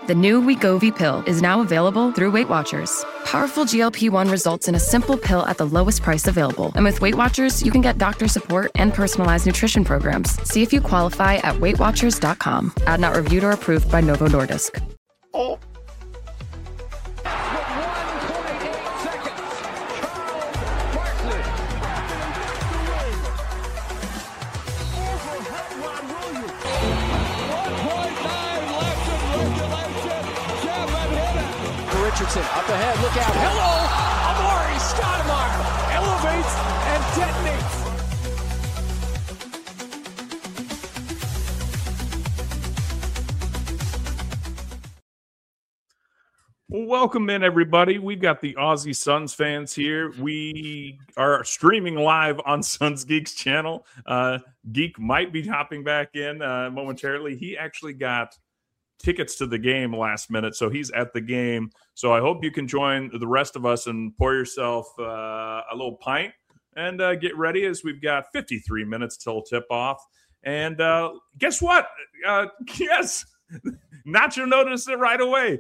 The new Wegovy pill is now available through Weight Watchers. Powerful GLP-1 results in a simple pill at the lowest price available. And with Weight Watchers, you can get doctor support and personalized nutrition programs. See if you qualify at WeightWatchers.com. Ad not reviewed or approved by Novo Nordisk. Oh. Richardson up ahead, look out, hello, Amari Stoudemire elevates and detonates. Welcome in, everybody. We've got the Aussie Suns fans here. We are streaming live on Suns Geeks channel. Geek might be hopping back in momentarily. He actually got tickets to the game last minute, so he's at the game. So I hope you can join the rest of us and pour yourself a little pint and get ready, as we've got 53 minutes till tip off. And guess what? Yes, Nacho noticed it right away.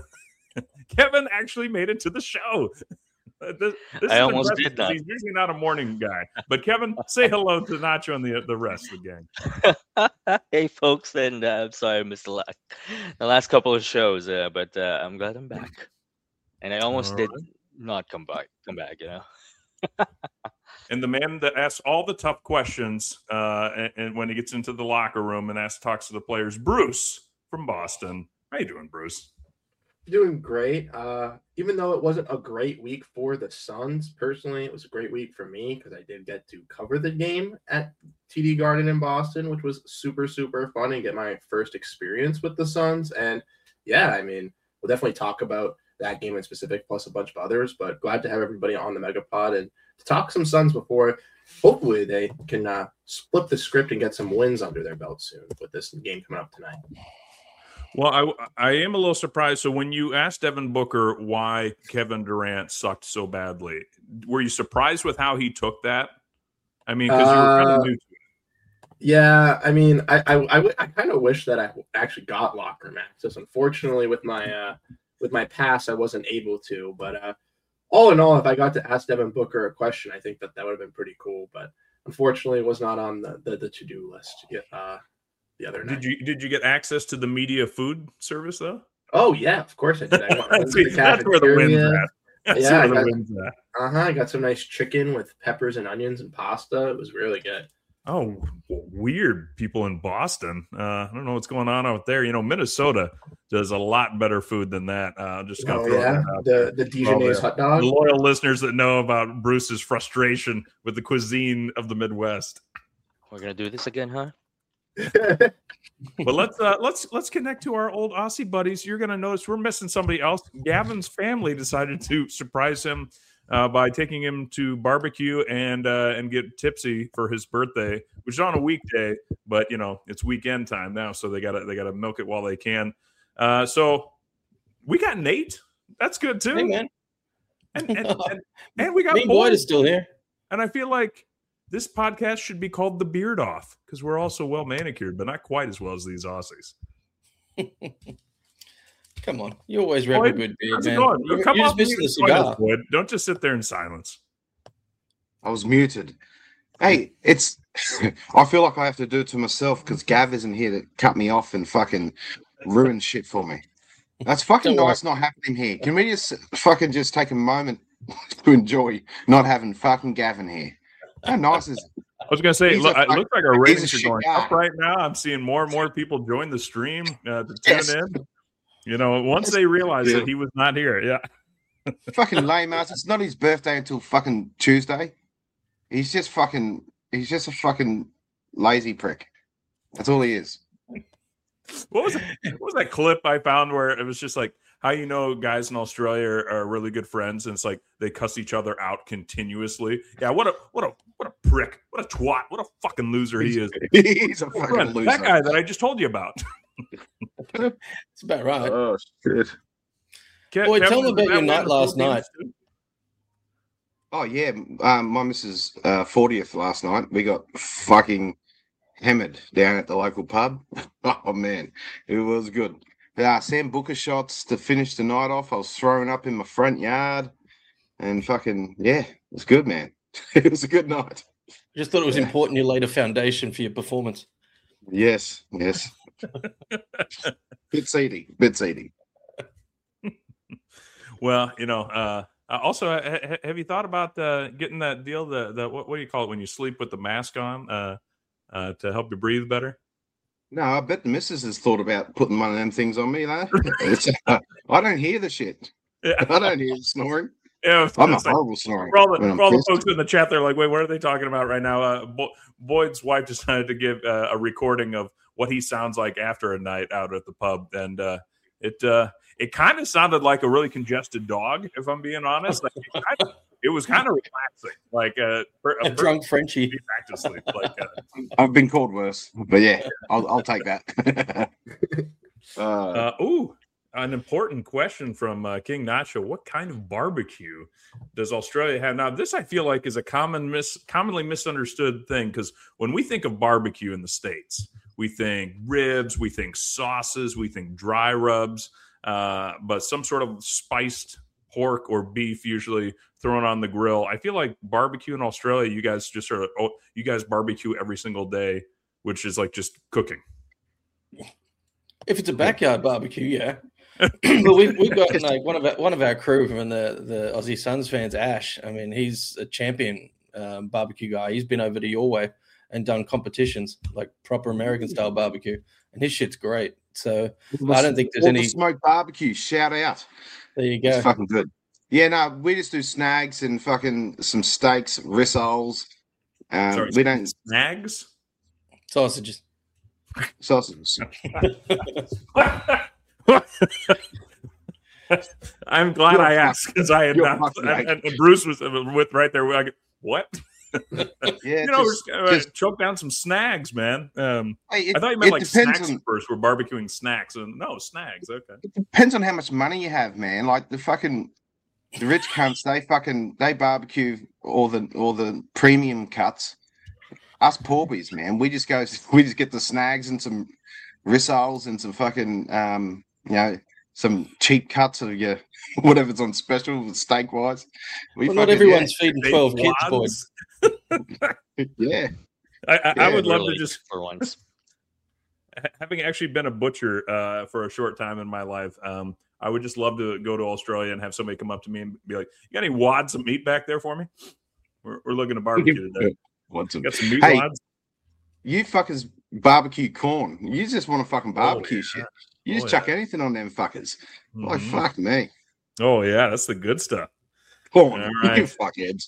Kevin actually made it to the show. This I almost did that. He's usually not a morning guy. But Kevin, say hello to Nacho and the rest of the gang. Hey, folks, and I'm sorry I missed the last couple of shows, but I'm glad I'm back. And I almost did not come back, you know. And the man that asks all the tough questions and when he gets into the locker room and talks to the players, Bruce from Boston. How you doing, Bruce? Doing great. Even though it wasn't a great week for the Suns, personally, it was a great week for me because I did get to cover the game at TD Garden in Boston, which was super, super fun and get my first experience with the Suns. And yeah, I mean, we'll definitely talk about that game in specific, plus a bunch of others, but glad to have everybody on the Megapod and to talk some Suns before hopefully they can flip the script and get some wins under their belt soon with this game coming up tonight. Well, I am a little surprised. So when you asked Devin Booker why Kevin Durant sucked so badly, were you surprised with how he took that? I mean, because you were kind of new to it. Yeah, I mean, I kind of wish that I actually got locker room access. Unfortunately, with my pass, I wasn't able to. But all in all, if I got to ask Devin Booker a question, I think that would have been pretty cool. But unfortunately, it was not on the to-do list yet. The other night. Did you get access to the media food service though? Oh yeah, of course I did. I went to the that's where the win's at. I got some nice chicken with peppers and onions and pasta. It was really good. Oh, weird people in Boston. I don't know what's going on out there. You know, Minnesota does a lot better food than that. Just gonna throw that out the Dijonnaise hot dog. The loyal listeners that know about Bruce's frustration with the cuisine of the Midwest. We're gonna do this again, huh? But let's connect to our old Aussie buddies. You're gonna notice we're missing somebody else. Gavin's family decided to surprise him by taking him to barbecue and get tipsy for his birthday, which is on a weekday, but you know it's weekend time now, so they gotta milk it while they can. So we got Nate. That's good too. Hey, man. And we got Nate Boyd is still here. And I feel like this podcast should be called The Beard Off because we're all so well manicured, but not quite as well as these Aussies. Come on. You always rep a good beard, man. You're just missing the cigar. Don't just sit there in silence. I was muted. Hey, I feel like I have to do it to myself because Gav isn't here to cut me off and fucking ruin shit for me. That's fucking nice not having him here. Can we just fucking just take a moment to enjoy not having fucking Gavin here? How nice is it? I was going to say, it looks like our ratings are going up right now. I'm seeing more and more people join the stream to tune in. You know, once they realize that he was not here, yeah. Fucking lame ass. It's not his birthday until fucking Tuesday. He's just a fucking lazy prick. That's all he is. What was that clip I found where it was just like how you know guys in Australia are really good friends and it's like they cuss each other out continuously. Yeah, what a prick, what a twat, what a fucking loser he is. He's a fucking loser. That guy that I just told you about. It's about right. Oh shit. Boy, tell me about your night last night. Oh yeah, my missus 40th last night. We got fucking hammered down at the local pub. Oh man, it was good. Sam Booker shots to finish the night off. I was throwing up in my front yard, and fucking it was good, man. It was a good night. Just thought it was important you laid a foundation for your performance. Yes. Bit seedy. Well, also, have you thought about getting that deal? The what do you call it when you sleep with the mask on to help you breathe better? No, I bet the missus has thought about putting one of them things on me, though. I don't hear the shit. Yeah. I don't hear the snoring. Yeah, I'm a horrible snorer. For all the folks in the chat, they're like, wait, what are they talking about right now? Boyd's wife decided to give a recording of what he sounds like after a night out at the pub. And it kind of sounded like a really congested dog, if I'm being honest. Like, it was kind of relaxing. Like a drunk Frenchie. Back to sleep. Like, I've been called worse, but yeah, I'll take that. An important question from King Nacho. What kind of barbecue does Australia have? Now, this I feel like is a commonly misunderstood thing, because when we think of barbecue in the States, we think ribs, we think sauces, we think dry rubs, but some sort of spiced pork or beef usually thrown on the grill. I feel like barbecue in Australia, you guys just you guys barbecue every single day, which is like just cooking. If it's a backyard barbecue, yeah. But we've got like one of our crew from the Aussie Suns fans, Ash. I mean, he's a champion barbecue guy. He's been over to your way and done competitions like proper American style barbecue, and his shit's great. So I don't think there's any smoked barbecue. Shout out! There you go. It's fucking good. Yeah, no, we just do snags and fucking some steaks, rissoles. We don't snags, sausages. I'm glad I asked, because I had not. And Bruce was with right there. Like, what? Yeah, just choke down some snags, man. I thought you meant like snacks first. We're barbecuing snacks, and no snags. Okay, it depends on how much money you have, man. Like the rich cunts, they barbecue all the premium cuts. Us porbies, man, we just get the snags and some rissoles and some fucking some cheap cuts of your whatever's on special with steak wise. Not everyone's feeding 12 kids, boys. Yeah. I would love to just for once. Having actually been a butcher for a short time in my life, I would just love to go to Australia and have somebody come up to me and be like, "You got any wads of meat back there for me? We're looking to barbecue today. Got some meat wads." You fuckers barbecue corn. You just want to fucking barbecue shit. You just chuck anything on them fuckers. Mm-hmm. Like, fuck me. Oh, yeah, that's the good stuff. Corn, right. You fuckheads.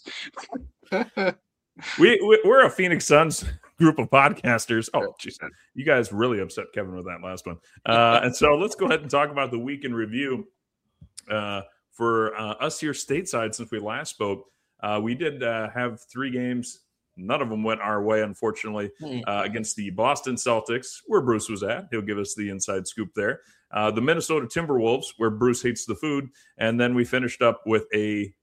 We're a Phoenix Suns group of podcasters. Oh, geez, you guys really upset Kevin with that last one. And so let's go ahead and talk about the week in review. For us here stateside, since we last spoke, we did have 3 games. None of them went our way, unfortunately, against the Boston Celtics, where Bruce was at. He'll give us the inside scoop there. The Minnesota Timberwolves, where Bruce hates the food. And then we finished up with I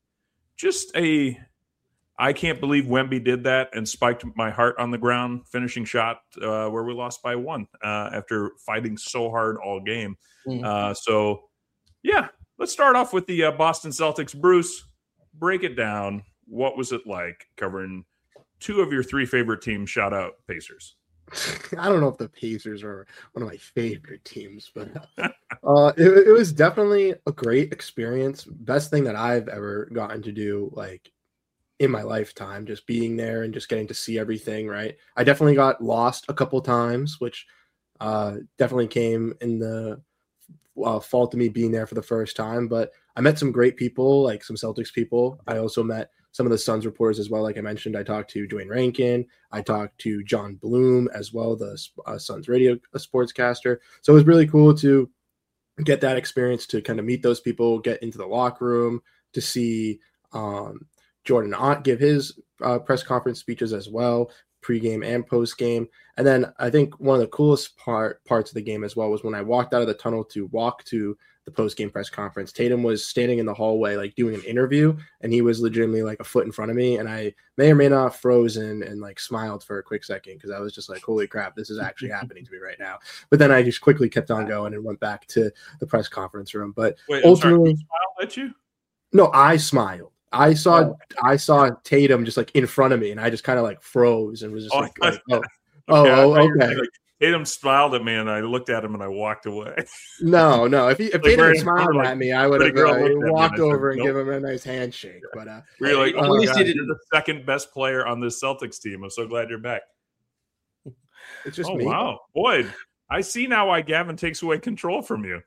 can't believe Wemby did that and spiked my heart on the ground finishing shot where we lost by 1 after fighting so hard all game. So, yeah, let's start off with the Boston Celtics. Bruce, break it down. What was it like covering 2 of your 3 favorite teams? Shout out Pacers. I don't know if the Pacers are one of my favorite teams, but it was definitely a great experience. Best thing that I've ever gotten to do, like, in my lifetime, just being there and just getting to see everything, right? I definitely got lost a couple times, which definitely came in the fault of me being there for the first time, but I met some great people, like some Celtics people. I also met some of the Suns reporters as well. Like I mentioned, I talked to Dwayne Rankin. I talked to John Bloom as well, the Suns radio sportscaster. So it was really cool to get that experience to kind of meet those people, get into the locker room, to see Jordan Ott give his press conference speeches as well. pregame and postgame. And then I think one of the coolest parts of the game as well was when I walked out of the tunnel to walk to the postgame press conference. Tatum was standing in the hallway, like doing an interview, and he was legitimately like a foot in front of me. And I may or may not have frozen and like smiled for a quick second because I was just like, holy crap, this is actually happening to me right now. But then I just quickly kept on going and went back to the press conference room. But wait, ultimately, he smiled at you? No, I smiled. I saw Tatum just like in front of me, and I just kind of like froze and was just okay. Like, Tatum smiled at me, and I looked at him, and I walked away. No. If Tatum had smiled like, at me, I would have walked over and give him a nice handshake. But you're like, oh my God, you're the second best player on this Celtics team. I'm so glad you're back. It's just me. Wow, Boyd, I see now why Gavin takes away control from you.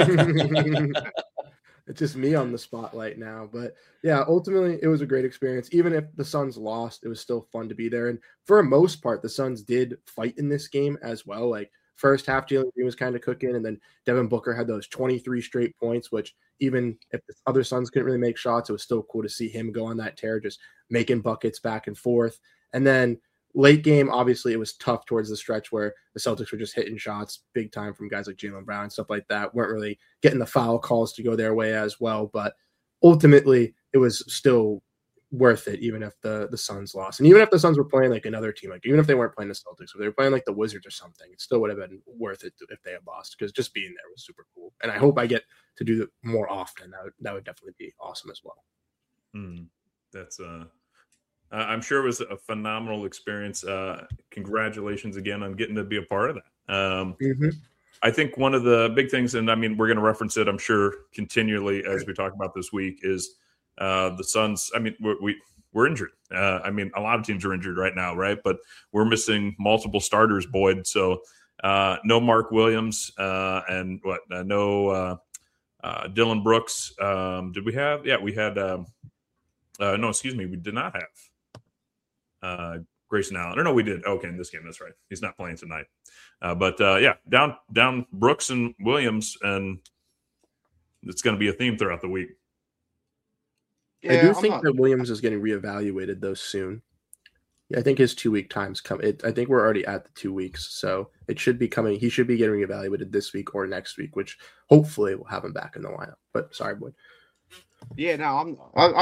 It's just me on the spotlight now. But yeah, ultimately it was a great experience. Even if the Suns lost, it was still fun to be there. And for the most part, the Suns did fight in this game as well. Like first half, Jalen Green was kind of cooking, and then Devin Booker had those 23 straight points, which even if the other Suns couldn't really make shots, it was still cool to see him go on that tear, just making buckets back and forth. And then late game, obviously, it was tough towards the stretch where the Celtics were just hitting shots big time from guys like Jaylen Brown and stuff like that. Weren't really getting the foul calls to go their way as well. But ultimately, it was still worth it, even if the Suns lost. And even if the Suns were playing like another team, like even if they weren't playing the Celtics, if they were playing like the Wizards or something, it still would have been worth it if they had lost, because just being there was super cool. And I hope I get to do it more often. That would definitely be awesome as well. That's I'm sure it was a phenomenal experience. Congratulations again on getting to be a part of that. I think one of the big things, and I mean, we're going to reference it, I'm sure, continually as we talk about this week, is the Suns. I mean, we're injured. I mean, a lot of teams are injured right now, right? But we're missing multiple starters, Boyd. So no Mark Williams and no Dylan Brooks. Did we have? Yeah, we had. No, excuse me, we did not have Grayson Allen. Or no, we did. Okay, in this game, that's right. He's not playing tonight. But down Brooks and Williams, and it's going to be a theme throughout the week. Yeah, I do think that Williams is getting reevaluated though soon. Yeah, I think his 2 week time's coming. I think we're already at the 2 weeks, so it should be coming. He should be getting reevaluated this week or next week, which hopefully we'll have him back in the lineup. But sorry, Boyd. Yeah, no,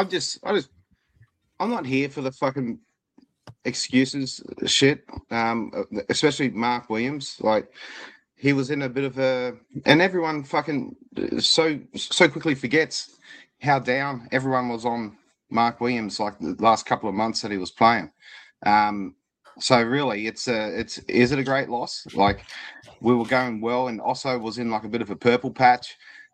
I'm not here for the fucking excuses shit. Especially Mark Williams. Like, he was in a bit of a, and everyone fucking so quickly forgets how down everyone was on Mark Williams like the last couple of months that he was playing. So really, is it a great loss? Like, we were going well, and Osso was in like a bit of a purple patch.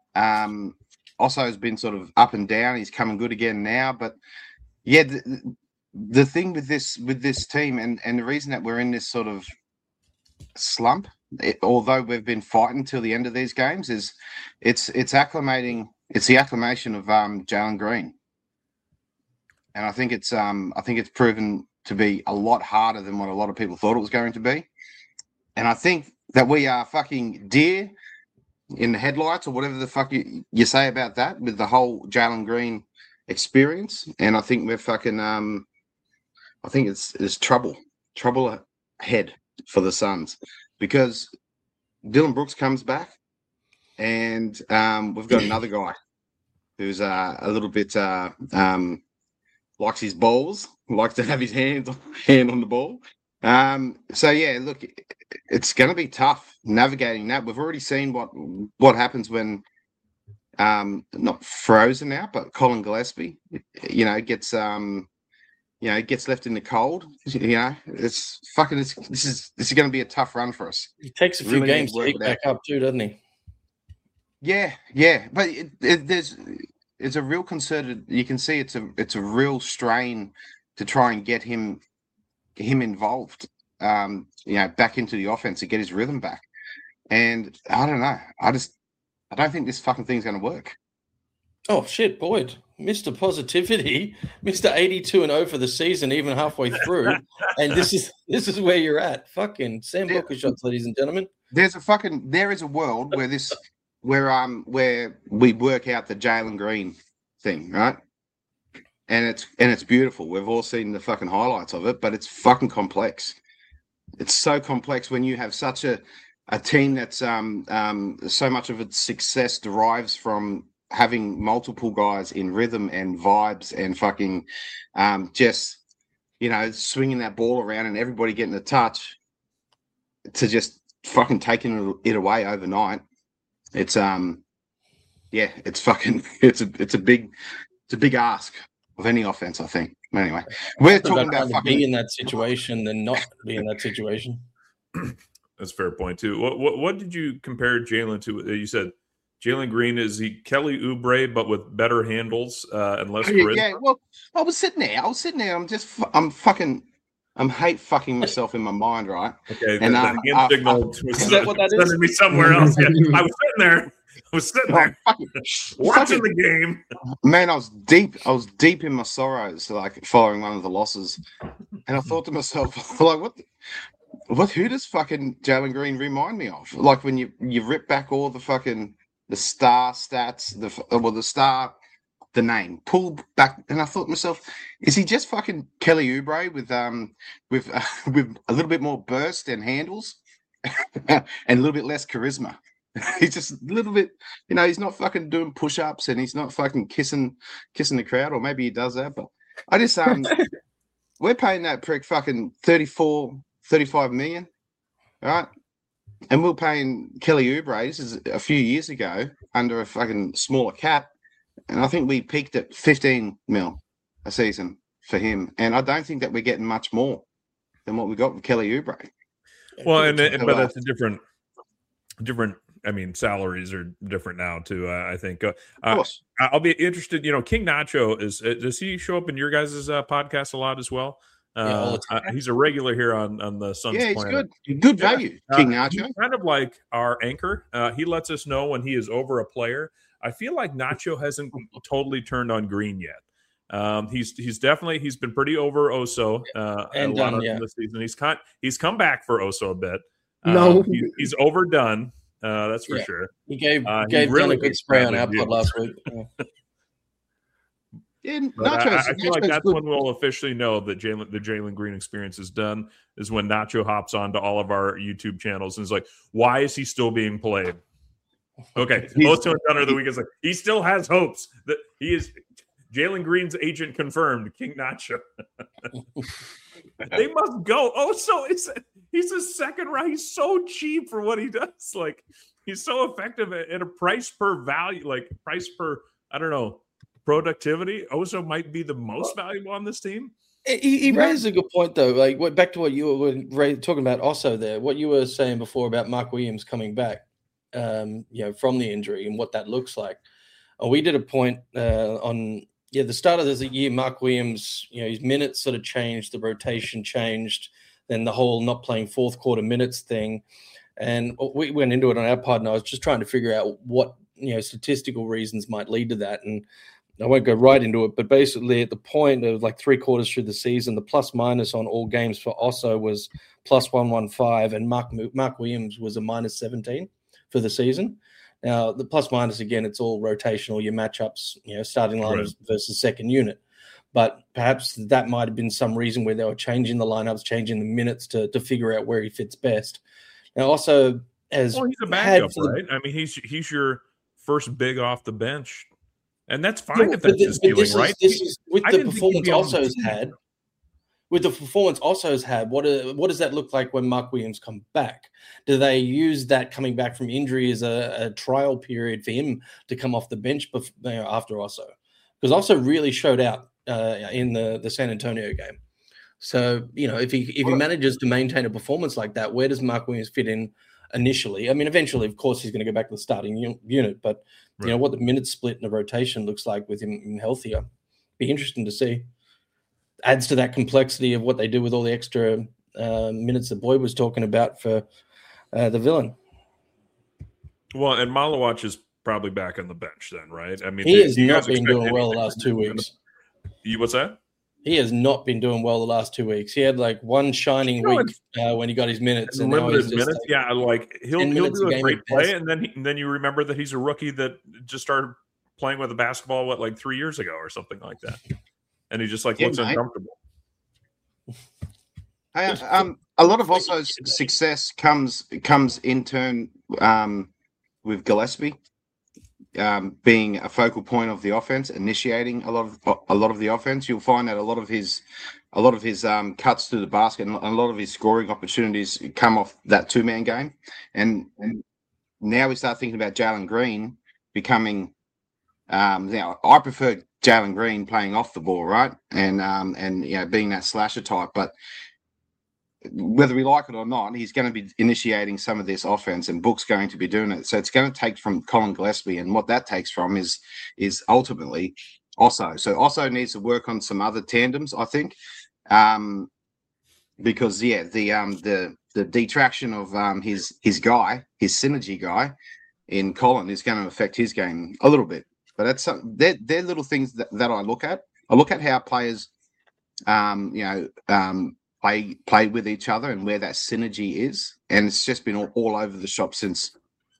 Osso has been sort of up and down. He's coming good again now, but yeah, the thing with this team, and the reason that we're in this sort of slump, although we've been fighting till the end of these games, is it's acclimating. It's the acclimation of Jalen Green, and I think it's proven to be a lot harder than what a lot of people thought it was going to be. And I think that we are fucking deer in the headlights, or whatever the fuck you say about that, with the whole Jalen Green experience. And I think we're fucking I think it's trouble ahead for the Suns, because Dylan Brooks comes back, and we've got another guy who's a little bit likes his balls, likes to have his hand on the ball. So yeah, look, it's going to be tough navigating that. We've already seen what happens when not Frozen out, but Colin Gillespie, gets gets left in the cold. It's fucking. This is going to be a tough run for us. He takes a few games to pick back up too, doesn't he? Yeah, but it's a real concerted. You can see it's a real strain to try and get him involved. Back into the offense to get his rhythm back. And I don't know. I don't think this fucking thing's going to work. Oh shit, Boyd, Mr. Positivity, Mr. 82-0 for the season, even halfway through, and this is where you're at. Fucking Sam Booker shots, ladies and gentlemen. There is a world where we work out the Jalen Green thing, right? and it's beautiful. We've all seen the fucking highlights of it, but it's fucking complex. It's so complex when you have such a team that's so much of its success derives from having multiple guys in rhythm and vibes and fucking just, you know, swinging that ball around and everybody getting a touch to just fucking taking it away overnight. It's it's fucking it's a big ask of any offense, I think. Anyway, we're talking about fucking being in that situation than not being in that situation. That's a fair point too. What did you compare Jalen to? You said Jalen Green is he Kelly Oubre, but with better handles and less charisma. Yeah, well, I was sitting there. I'm hate fucking myself in my mind, right? Okay, and the hand signal is that what that is? Sending me somewhere else. Yeah, I was sitting there, watching the game. Man, I was deep in my sorrows, like following one of the losses, and I thought to myself, like, who does fucking Jalen Green remind me of? Like when you rip back all the fucking the star stats, the name, pull back, and I thought to myself, is he just fucking Kelly Oubre with a little bit more burst and handles and a little bit less charisma? He's just a little bit, you know, he's not fucking doing push-ups and he's not fucking kissing the crowd, or maybe he does that, but I just we're paying that prick fucking 35 million, right? And we're paying Kelly Oubre, this is a few years ago, under a fucking smaller cap. And I think we peaked at 15 mil a season for him. And I don't think that we're getting much more than what we got with Kelly Oubre. Well, but that's a different. I mean, salaries are different now too. I think. Of course. I'll be interested. You know, King Nacho does he show up in your guys' podcast a lot as well? All the time. He's a regular here on the Suns. Yeah, he's planet. good value. King Nacho, he's kind of like our anchor. He lets us know when he is over a player. I feel like Nacho hasn't totally turned on Green yet. He's been pretty over Oso and done this season. He's come back for Oso a bit. No, he's overdone. That's for sure. He gave really a good spray on our pod last week. Yeah, I feel like that's when we'll officially know that the Jalen Green experience is done. Is when Nacho hops onto all of our YouTube channels and is like, "Why is he still being played?" Okay, Oso and Gunner of the week is like he still has hopes that he is Jalen Green's agent confirmed. King Nacho. They must go. Oso he's a second round. He's so cheap for what he does. Like he's so effective at a price per value, like price per productivity. Oso might be the most valuable on this team. He raises a good point though. Like back to what you were talking about. Also, there, what you were saying before about Mark Williams coming back. From the injury and what that looks like. We did a point on the start of the year. Mark Williams, his minutes sort of changed, the rotation changed, then the whole not playing fourth quarter minutes thing. And we went into it on our pod, and I was just trying to figure out what statistical reasons might lead to that. And I won't go right into it, but basically at the point of like 3 quarters through the season, the plus minus on all games for Oso was plus 115, and Mark Williams was a minus 17. For the season. Now, the plus minus, again, it's all rotational, your matchups, starting lineups versus second unit. But perhaps that might have been some reason where they were changing the lineups, changing the minutes to figure out where he fits best. Now, also, he's a backup, right? I mean, he's your first big off the bench. And that's fine if that's his doing, right? This is with the performance Oso's had. With the performance Oso's had, what does that look like when Mark Williams comes back? Do they use that coming back from injury as a trial period for him to come off the bench after Oso? Because Oso really showed out in the San Antonio game. So, if he manages to maintain a performance like that, where does Mark Williams fit in initially? I mean, eventually, of course, he's going to go back to the starting unit, but what the minute split in the rotation looks like with him healthier. Be interesting to see. Adds to that complexity of what they do with all the extra minutes that Boyd was talking about for the villain. Well, and Malawach is probably back on the bench then, right? I mean, he has not been doing well the last 2 weeks. What's that? He has not been doing well the last 2 weeks. He had like one shining week when he got his minutes. And now he's minutes. He'll do a great play, and then you remember that he's a rookie that just started playing with a basketball 3 years ago or something like that. and he just like Yeah, looks mate. uncomfortable. Hey, a lot of also success comes in turn with Gillespie being a focal point of the offense, initiating a lot of the offense. You'll find that a lot of his cuts to the basket and a lot of his scoring opportunities come off that 2-man game, and now we start thinking about Jalen Green becoming. Now I prefer Jalen Green playing off the ball, right, and being that slasher type, but whether we like it or not, he's going to be initiating some of this offense, and Book's going to be doing it. So it's going to take from Colin Gillespie, and what that takes from is ultimately Osso. So Osso needs to work on some other tandems, I think, because the detraction of his synergy guy in Colin is going to affect his game a little bit. But they're little things that I look at. I look at how players, play with each other and where that synergy is, and it's just been all over the shop since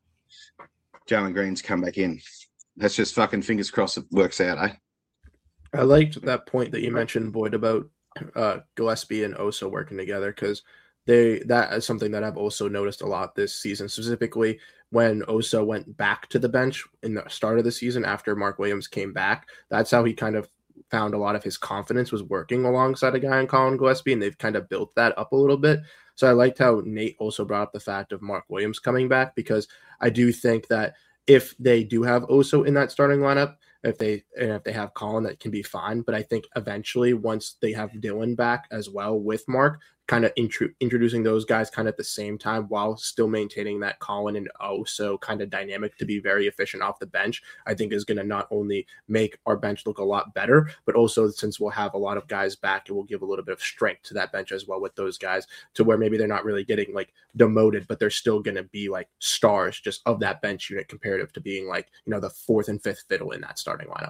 Jalen Green's come back in. That's just fucking fingers crossed it works out, eh? I liked that point that you mentioned, Boyd, about Gillespie and Oso working together, because that is something that I've also noticed a lot this season, specifically when Oso went back to the bench in the start of the season after Mark Williams came back. That's how he kind of found a lot of his confidence was working alongside a guy in Colin Gillespie, and they've kind of built that up a little bit. So I liked how Nate also brought up the fact of Mark Williams coming back, because I do think that if they do have Oso in that starting lineup, if they have Colin, that can be fine. But I think eventually, once they have Dylan back as well with Mark, kind of introducing those guys kind of at the same time while still maintaining that Colin and Oso kind of dynamic to be very efficient off the bench, I think is going to not only make our bench look a lot better, but also since we'll have a lot of guys back, it will give a little bit of strength to that bench as well with those guys, to where maybe they're not really getting like demoted, but they're still going to be like stars just of that bench unit comparative to being like, the 4th and 5th fiddle in that starting lineup.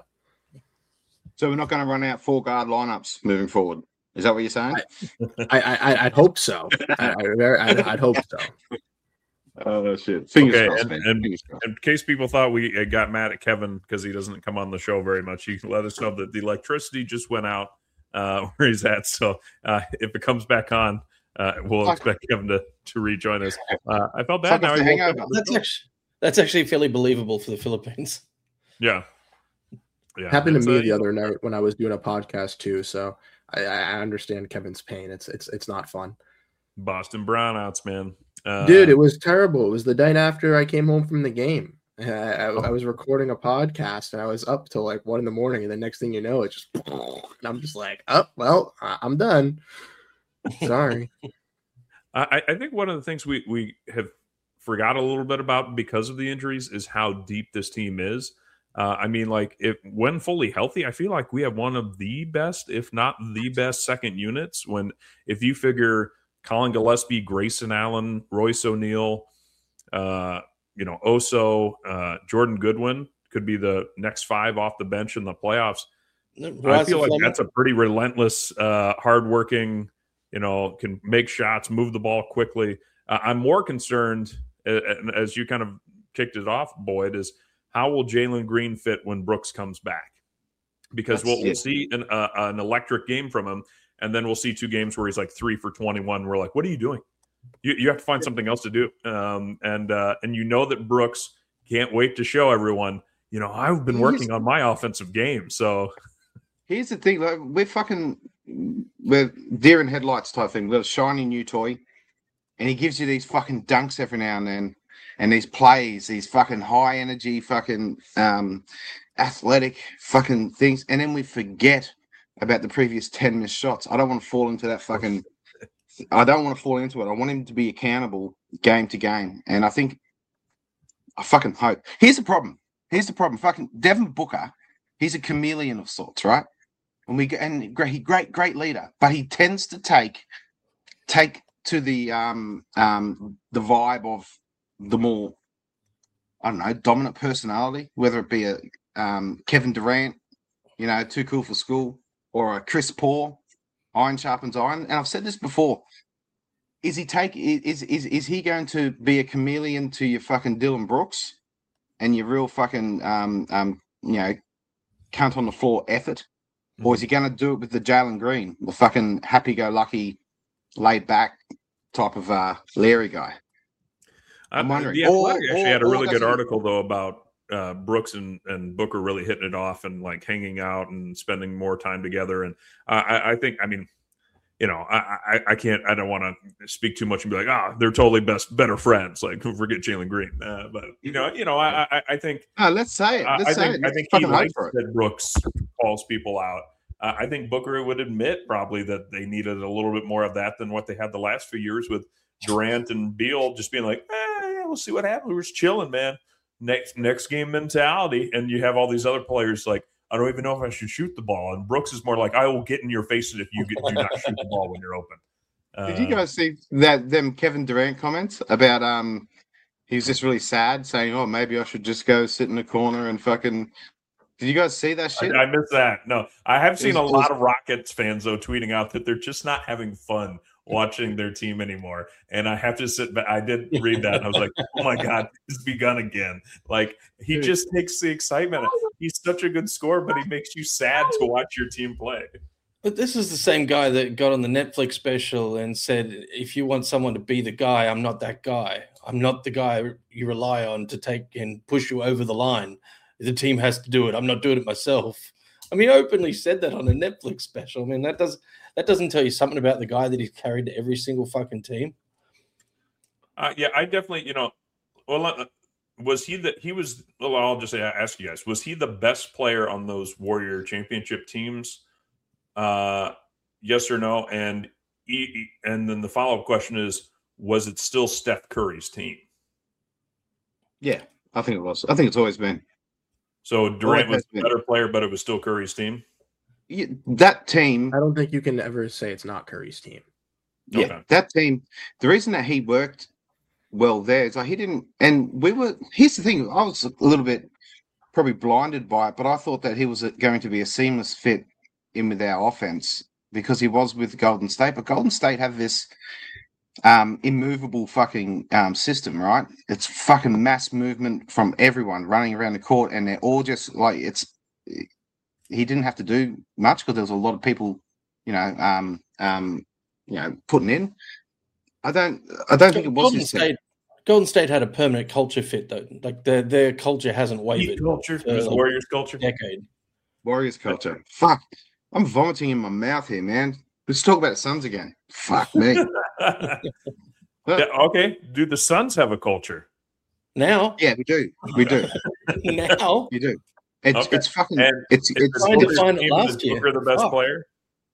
So we're not going to run out 4-guard lineups moving forward. Is that what you're saying? I'd hope so. I'd hope so. Oh shit! Fingers crossed, and in case people thought we got mad at Kevin because he doesn't come on the show very much, you can let us know that the electricity just went out where he's at. So if it comes back on, we'll expect Kevin to rejoin us. I felt bad. Now that's actually fairly believable for the Philippines. Yeah. Happened to me the other night when I was doing a podcast too. So I understand Kevin's pain. It's not fun. Boston brownouts, man. Dude, it was terrible. It was the night after I came home from the game. I was recording a podcast and I was up till like 1 a.m. and the next thing you know, it's just, and I'm just like, oh, well, I'm done. Sorry. I think one of the things we have forgot a little bit about because of the injuries is how deep this team is. When fully healthy, I feel like we have one of the best, if not the best, second units. If you figure Colin Gillespie, Grayson Allen, Royce O'Neal, Oso, Jordan Goodwin could be the next 5 off the bench in the playoffs. I feel like that's a pretty relentless, hardworking, can make shots, move the ball quickly. I'm more concerned, as you kind of kicked it off, Boyd, is how will Jalen Green fit when Brooks comes back? Because we'll see an electric game from him, and then we'll see 2 games where he's like 3 for 21. We're like, what are you doing? You have to find something else to do. And that Brooks can't wait to show everyone, I've been working on my offensive game. So here's the thing, like, we're deer in headlights type thing. We've got a shiny new toy, and he gives you these fucking dunks every now and then. And these plays, these fucking high energy, fucking athletic fucking things. And then we forget about the previous 10 missed shots. I don't want to fall into that fucking, I don't want to fall into it. I want him to be accountable game to game. And I fucking hope. Here's the problem. Fucking Devin Booker, he's a chameleon of sorts, right? And great leader, but he tends to take to the vibe of the more, I don't know, dominant personality, whether it be a Kevin Durant, too cool for school, or a Chris Paul, iron sharpens iron. And I've said this before. Is he going to be a chameleon to your fucking Dylan Brooks and your real fucking cunt on the floor effort? Or is he going to do it with the Jalen Green, the fucking happy-go-lucky, laid-back type of Larry guy? I'm wondering. The Athletic actually had a really good does he- article, though, about Brooks and Booker really hitting it off and like hanging out and spending more time together. And I think, I mean, you know, I don't want to speak too much and be like, they're totally better friends. Like, forget Jalen Green. But I think. Let's say it. Let's say it. I think he likes that Brooks calls people out. I think Booker would admit probably that they needed a little bit more of that than what they had the last few years with Durant and Beal just being like, yeah, we'll see what happens. We're just chilling, man. Next game mentality, and you have all these other players like, I don't even know if I should shoot the ball. And Brooks is more like, I will get in your face if you do not shoot the ball when you're open. Did you guys see them Kevin Durant comments about he was just really sad, saying, "Oh, maybe I should just go sit in the corner and fucking." Did you guys see that shit? I missed that. No, I have seen a lot of Rockets fans though tweeting out that they're just not having fun watching their team anymore. And I have to sit back. I did read that. And I was like, oh my God, it's begun again. Like, he just takes the excitement. He's such a good scorer, but he makes you sad to watch your team play. But this is the same guy that got on the Netflix special and said, if you want someone to be the guy, I'm not that guy. I'm not the guy you rely on to take and push you over the line. The team has to do it. I'm not doing it myself. I mean, he openly said that on a Netflix special. I mean, that doesn't tell you something about the guy that he's carried to every single fucking team. Yeah, I definitely, was he that he was? Well, I'll just ask you guys: was he the best player on those Warrior championship teams? Yes or no? And then the follow-up question is: was it still Steph Curry's team? Yeah, I think it was. I think it's always been. So Durant was the better player, but it was still Curry's team? Yeah, that team. I don't think you can ever say it's not Curry's team. Yeah, Okay. that team. The reason that he worked well there is like he didn't. And we were. Here's the thing. I was a little bit probably blinded by it, but I thought that he was going to be a seamless fit in with our offense because he was with Golden State. But Golden State have this immovable fucking system, right? It's fucking mass movement from everyone running around the court, and they're all just like it's. He didn't have to do much because there was a lot of people, putting in. I don't think it was Golden State. Golden State had a permanent culture fit though. Like their culture hasn't wavered. Culture, Warriors culture, decade. Warriors culture. Fuck, I'm vomiting in my mouth here, man. Let's talk about the Suns again. Fuck me. Yeah, okay, do the Suns have a culture? Now, Yeah, we do. We do. now, You do. It's fucking. And It's trying to find it last year. Booker the best Fuck. player?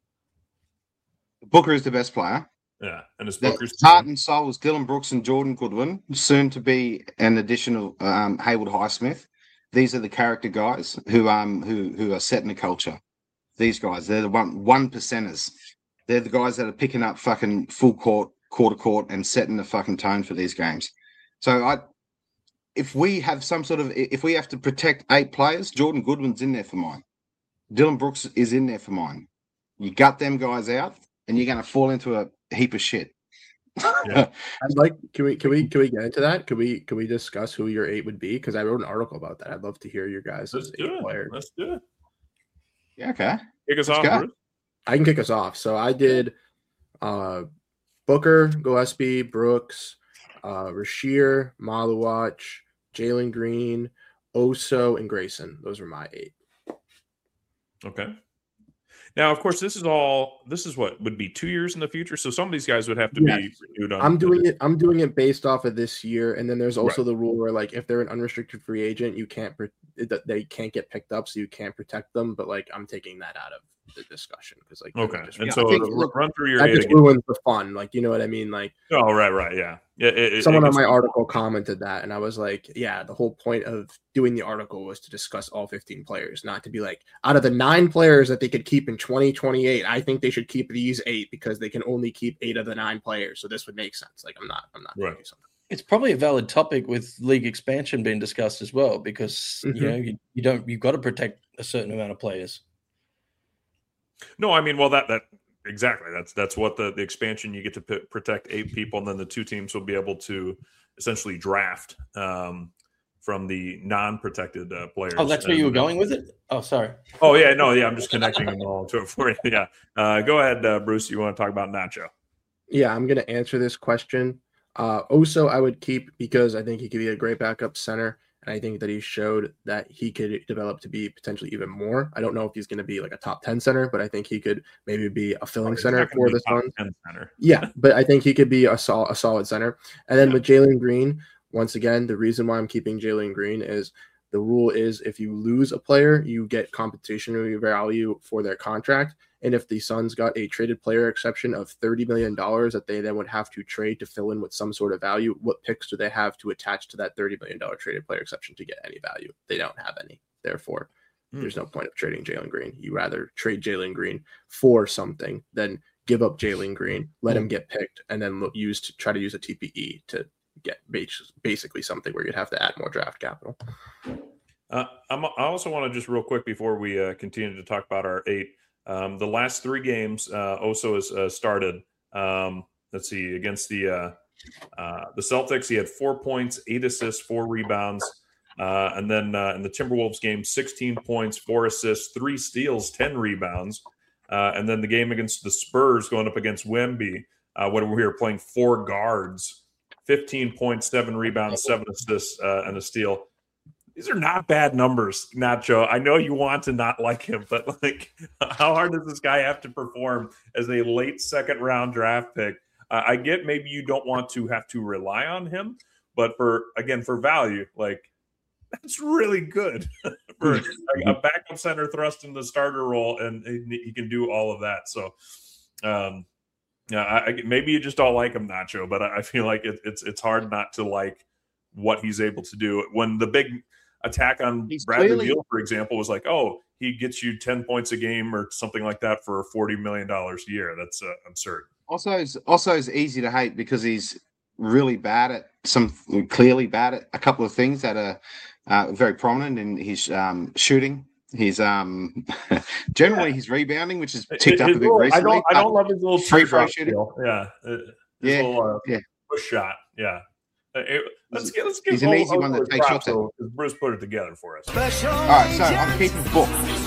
Booker is the best player. Yeah, and it's The Booker's heart team. and soul is Dylan Brooks and Jordan Goodwin, soon to be an additional Haywood Highsmith. These are the character guys who are setting the culture. These guys, they're the one percenters. They're the guys that are picking up fucking full court, quarter court, and setting the fucking tone for these games. So if we have if we have to protect 8 players, Jordan Goodwin's in there for mine. Dylan Brooks is in there for mine. You gut them guys out, and you're going to fall into a heap of shit. Yeah. I'd like. Can we get into that? Could we discuss who your 8 would be? Because I wrote an article about that. I'd love to hear your guys' Let's 8 do it. players. Let's do it. Yeah, okay. Kick us Let's off, go. Bruce. I can kick us off. So I did Booker, Gillespie, Brooks, Rasheer, Maluach, Jalen Green, Oso, and Grayson. Those were my 8. Okay. Now, of course, this is what would be 2 years in the future. So some of these guys would have to Yes. be renewed. I'm doing it based off of this year, and then there's also the rule where like if they're an unrestricted free agent, they can't get picked up, so you can't protect them. But like I'm taking that out of the discussion because like Okay. just, And I so think- run through your that 8 just again. ruins the fun. Like you know what I mean? Like Oh, right, yeah. someone on my article. article commented that, and I was like, yeah, the whole point of doing the article was to discuss all 15 players, not to be like out of the 9 players that they could keep in 2028. I think they should keep these 8 because they can only keep 8 of the 9 players. So this would make sense. Like I'm not Right. doing something. it's probably a valid topic with league expansion being discussed as well because you've got to protect a certain amount of players. No, I mean, well, that exactly. That's what the expansion, you get to protect 8 people, and then the 2 teams will be able to essentially draft from the non-protected players. Oh, that's where you were going with it? Oh, sorry. Oh, yeah. No, yeah. I'm just connecting them all to it for you. Yeah. Go ahead, Bruce. You want to talk about Nacho? Yeah, I'm going to answer this question. Oso, I would keep because I think he could be a great backup center. And I think that he showed that he could develop to be potentially even more. I don't know if he's going to be like a top 10 center, but I think he could maybe be a filling center for the Suns. Yeah, but I think he could be a solid center. And then with Jalen Green, once again, the reason why I'm keeping Jalen Green is the rule is if you lose a player, you get compensation value for their contract. And if the Suns got a traded player exception of $30 million that they then would have to trade to fill in with some sort of value, what picks do they have to attach to that $30 million traded player exception to get any value? They don't have any. Therefore, there's no point of trading Jalen Green. You rather trade Jalen Green for something than give up Jalen Green, let him get picked, and then try to use a TPE to get basically something where you'd have to add more draft capital. I also want to just real quick before we continue to talk about our 8. The last 3 games, Oso has started. Let's see, against the Celtics, he had 4 points, 8 assists, 4 rebounds, and then in the Timberwolves game, 16 points, 4 assists, 3 steals, 10 rebounds, and then the game against the Spurs going up against Wemby, when we were playing 4 guards, 15 points, 7 rebounds, 7 assists, and a steal. These are not bad numbers, Nacho. I know you want to not like him, but like, how hard does this guy have to perform as a late second-round draft pick? I get maybe you don't want to have to rely on him, but for value, like that's really good for a backup center thrust in the starter role, and he can do all of that. So, maybe you just don't like him, Nacho, but I feel like it's hard not to like what he's able to do when the big attack on Bradley Beal, for example, was like, oh, he gets you 10 points a game or something like that for $40 million a year. That's absurd. Also, it's easy to hate because he's really bad at clearly bad at a couple of things that are very prominent in his shooting. He's generally his rebounding, which is ticked up a bit recently. I don't love his little free throw shooting. Little push shot. Yeah. Let's get he's an easy one to take shots at. Bruce put it together for us. All right, so I'm keeping Book.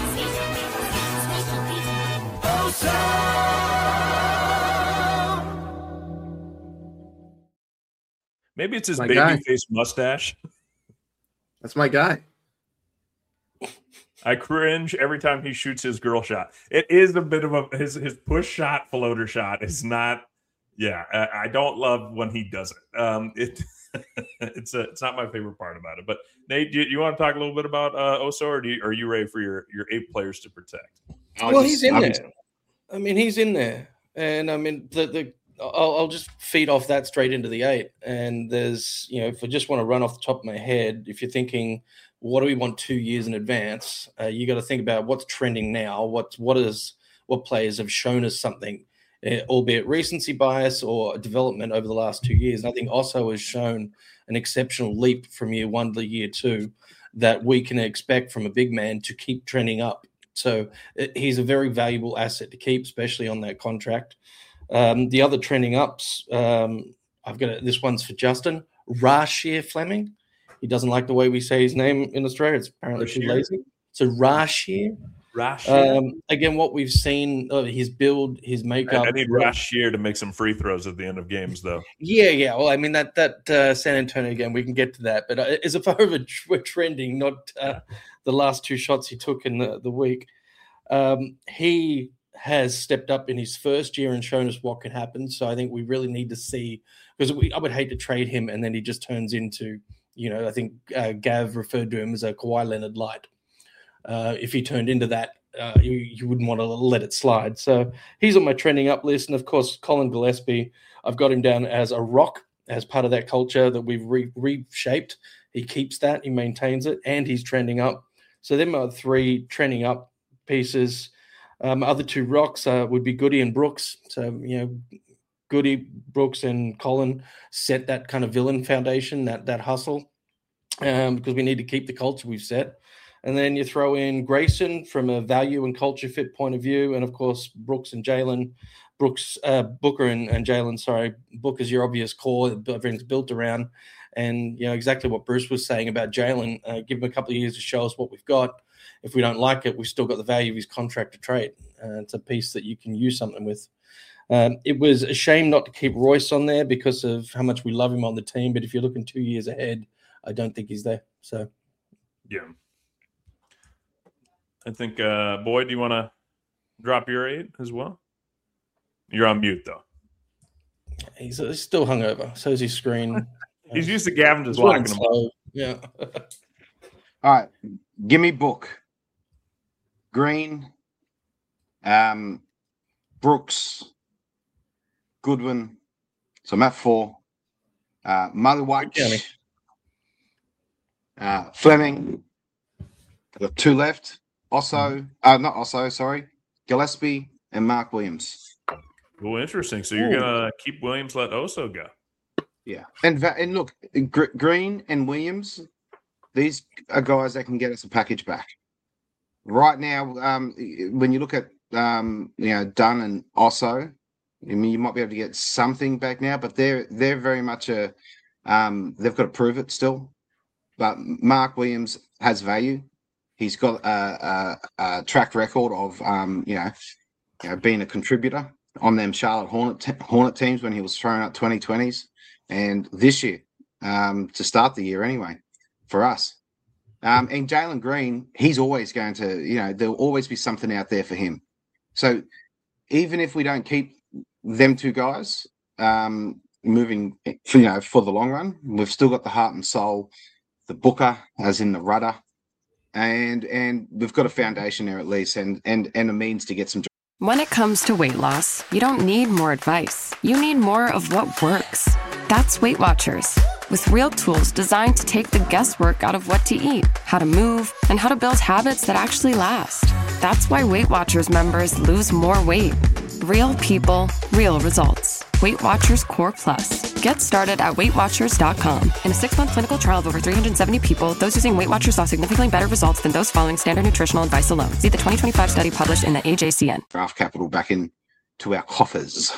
Maybe it's his baby face mustache. That's my guy. I cringe every time he shoots his girl shot. It is a bit of his push shot, floater shot. It's not. Yeah, I don't love when he does it. It's not my favorite part about it. But Nate, do you want to talk a little bit about Oso, or are you ready for your 8 players to protect? Well, he's in there. I mean, he's in there, and I mean I'll just feed off that straight into the 8. And there's, if I just want to run off the top of my head, if you're thinking, what do we want 2 years in advance? You got to think about what's trending now. What players have shown us something. Albeit recency bias or development over the last 2 years. And I think Oso has shown an exceptional leap from year 1 to year 2 that we can expect from a big man to keep trending up. So he's a very valuable asset to keep, especially on that contract. The other trending ups, I've got this one's for Justin. Rasheer Fleming. He doesn't like the way we say his name in Australia. It's apparently too lazy. So Rasheer. Again, what we've seen, his build, his makeup. I need Rasheer to make some free throws at the end of games, though. Yeah. Well, I mean, that San Antonio game, we can get to that. But as if we're trending, not the last 2 shots he took in the week. He has stepped up in his first year and shown us what can happen. So I think we really need to see, because I would hate to trade him and then he just turns into, I think Gav referred to him as a Kawhi Leonard light. If he turned into that, you wouldn't want to let it slide. So he's on my trending up list. And, of course, Colin Gillespie, I've got him down as a rock, as part of that culture that we've reshaped. He keeps that, he maintains it, and he's trending up. So them are 3 trending up pieces. Other 2 rocks would be Goody and Brooks. So, Goody, Brooks, and Colin set that kind of villain foundation, that hustle, because we need to keep the culture we've set. And then you throw in Grayson from a value and culture fit point of view. And, of course, Brooks and Jalen. Booker and Jalen, sorry. Booker's your obvious core that everything's built around. And, exactly what Bruce was saying about Jalen, give him a couple of years to show us what we've got. If we don't like it, we've still got the value of his contract to trade. It's a piece that you can use something with. It was a shame not to keep Royce on there because of how much we love him on the team. But if you're looking 2 years ahead, I don't think he's there. So, yeah. I think, Boyd, do you want to drop your 8 as well? You're on mute, though. He's still hungover. So is his screen. He's used to Gavin just locking him up. Yeah. All right. Give me Book. Green. Brooks. Goodwin. So I'm at 4. Maliwach. Fleming. I've got 2 left. Gillespie and Mark Williams. Well, interesting. So you're gonna keep Williams, let Oso go. Yeah, and look, Green and Williams, these are guys that can get us a package back. Right now, when you look at Dunn and Oso, I mean, you might be able to get something back now, but they're very much they've got to prove it still. But Mark Williams has value. He's got a track record of being a contributor on them Charlotte Hornet teams when he was throwing out 2020s, and this year to start the year anyway for us. And Jalen Green, he's always going to, there'll always be something out there for him. So even if we don't keep them 2 guys moving, for the long run, we've still got the heart and soul, the Booker, as in the rudder, and we've got a foundation there at least, and a means to get some. When it comes to weight loss, you don't need more advice. You need more of what works. That's Weight Watchers, with real tools designed to take the guesswork out of what to eat, how to move, and how to build habits that actually last. That's why Weight Watchers members lose more weight. Real people, real results. Weight Watchers Core Plus. Get started at WeightWatchers.com. In a 6-month clinical trial of over 370 people, those using Weight Watchers saw significantly better results than those following standard nutritional advice alone. See the 2025 study published in the AJCN. Draft capital back into our coffers.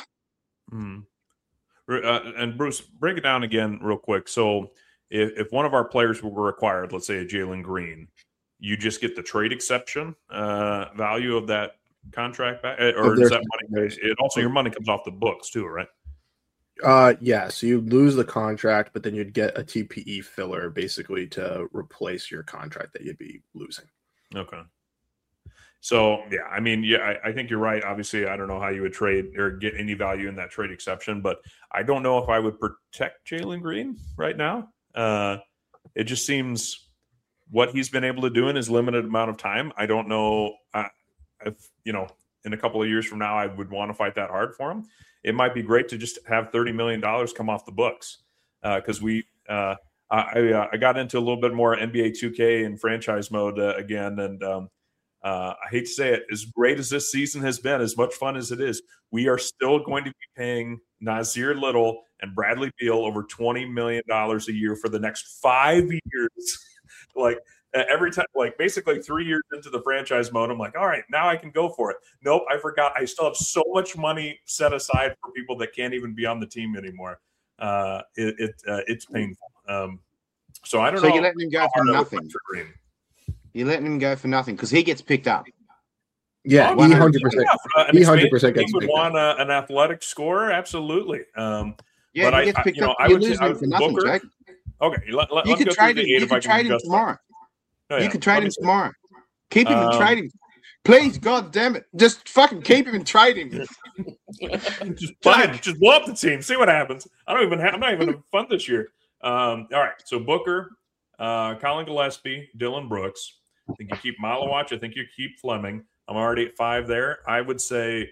And Bruce, break it down again real quick. So if one of our players were acquired, let's say a Jalen Green, you just get the trade exception value of that contract back, or is that money? It also, your money comes off the books too, right? Yeah. So you lose the contract, but then you'd get a TPE filler basically to replace your contract that you'd be losing. Okay. So yeah, I mean, I think you're right. Obviously, I don't know how you would trade or get any value in that trade exception, but I don't know if I would protect Jalen Green right now. It just seems what he's been able to do in his limited amount of time. I don't know if, in a couple of years from now, I would want to fight that hard for him. It might be great to just have $30 million come off the books because I got into a little bit more NBA 2K and franchise mode again. And I hate to say it, as great as this season has been, as much fun as it is, we are still going to be paying Nasir Little and Bradley Beal over $20 million a year for the next 5 years. Every time, basically 3 years into the franchise mode, I'm like, all right, now I can go for it. Nope, I forgot. I still have so much money set aside for people that can't even be on the team anymore. It's painful. So I don't know. So you're letting him go for nothing. You're letting him go for nothing because he gets picked up. Yeah, 100%. He 100% gets picked up. He would want an athletic scorer, absolutely. Yeah, but he gets picked up. You're losing him for nothing, Jake. Okay, you could trade him. You could trade him tomorrow. Oh, yeah. You could trade him tomorrow. Keep him and trade him. Please, God damn it. Just fucking keep him and trade him. just blow up the team. See what happens. I'm not even having fun this year. All right. So Booker, Colin Gillespie, Dylan Brooks. I think you keep Malawach. I think you keep Fleming. I'm already at 5 there. I would say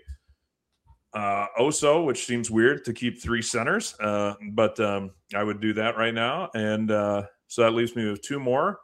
Oso, which seems weird to keep 3 centers. But I would do that right now. And so that leaves me with 2 more.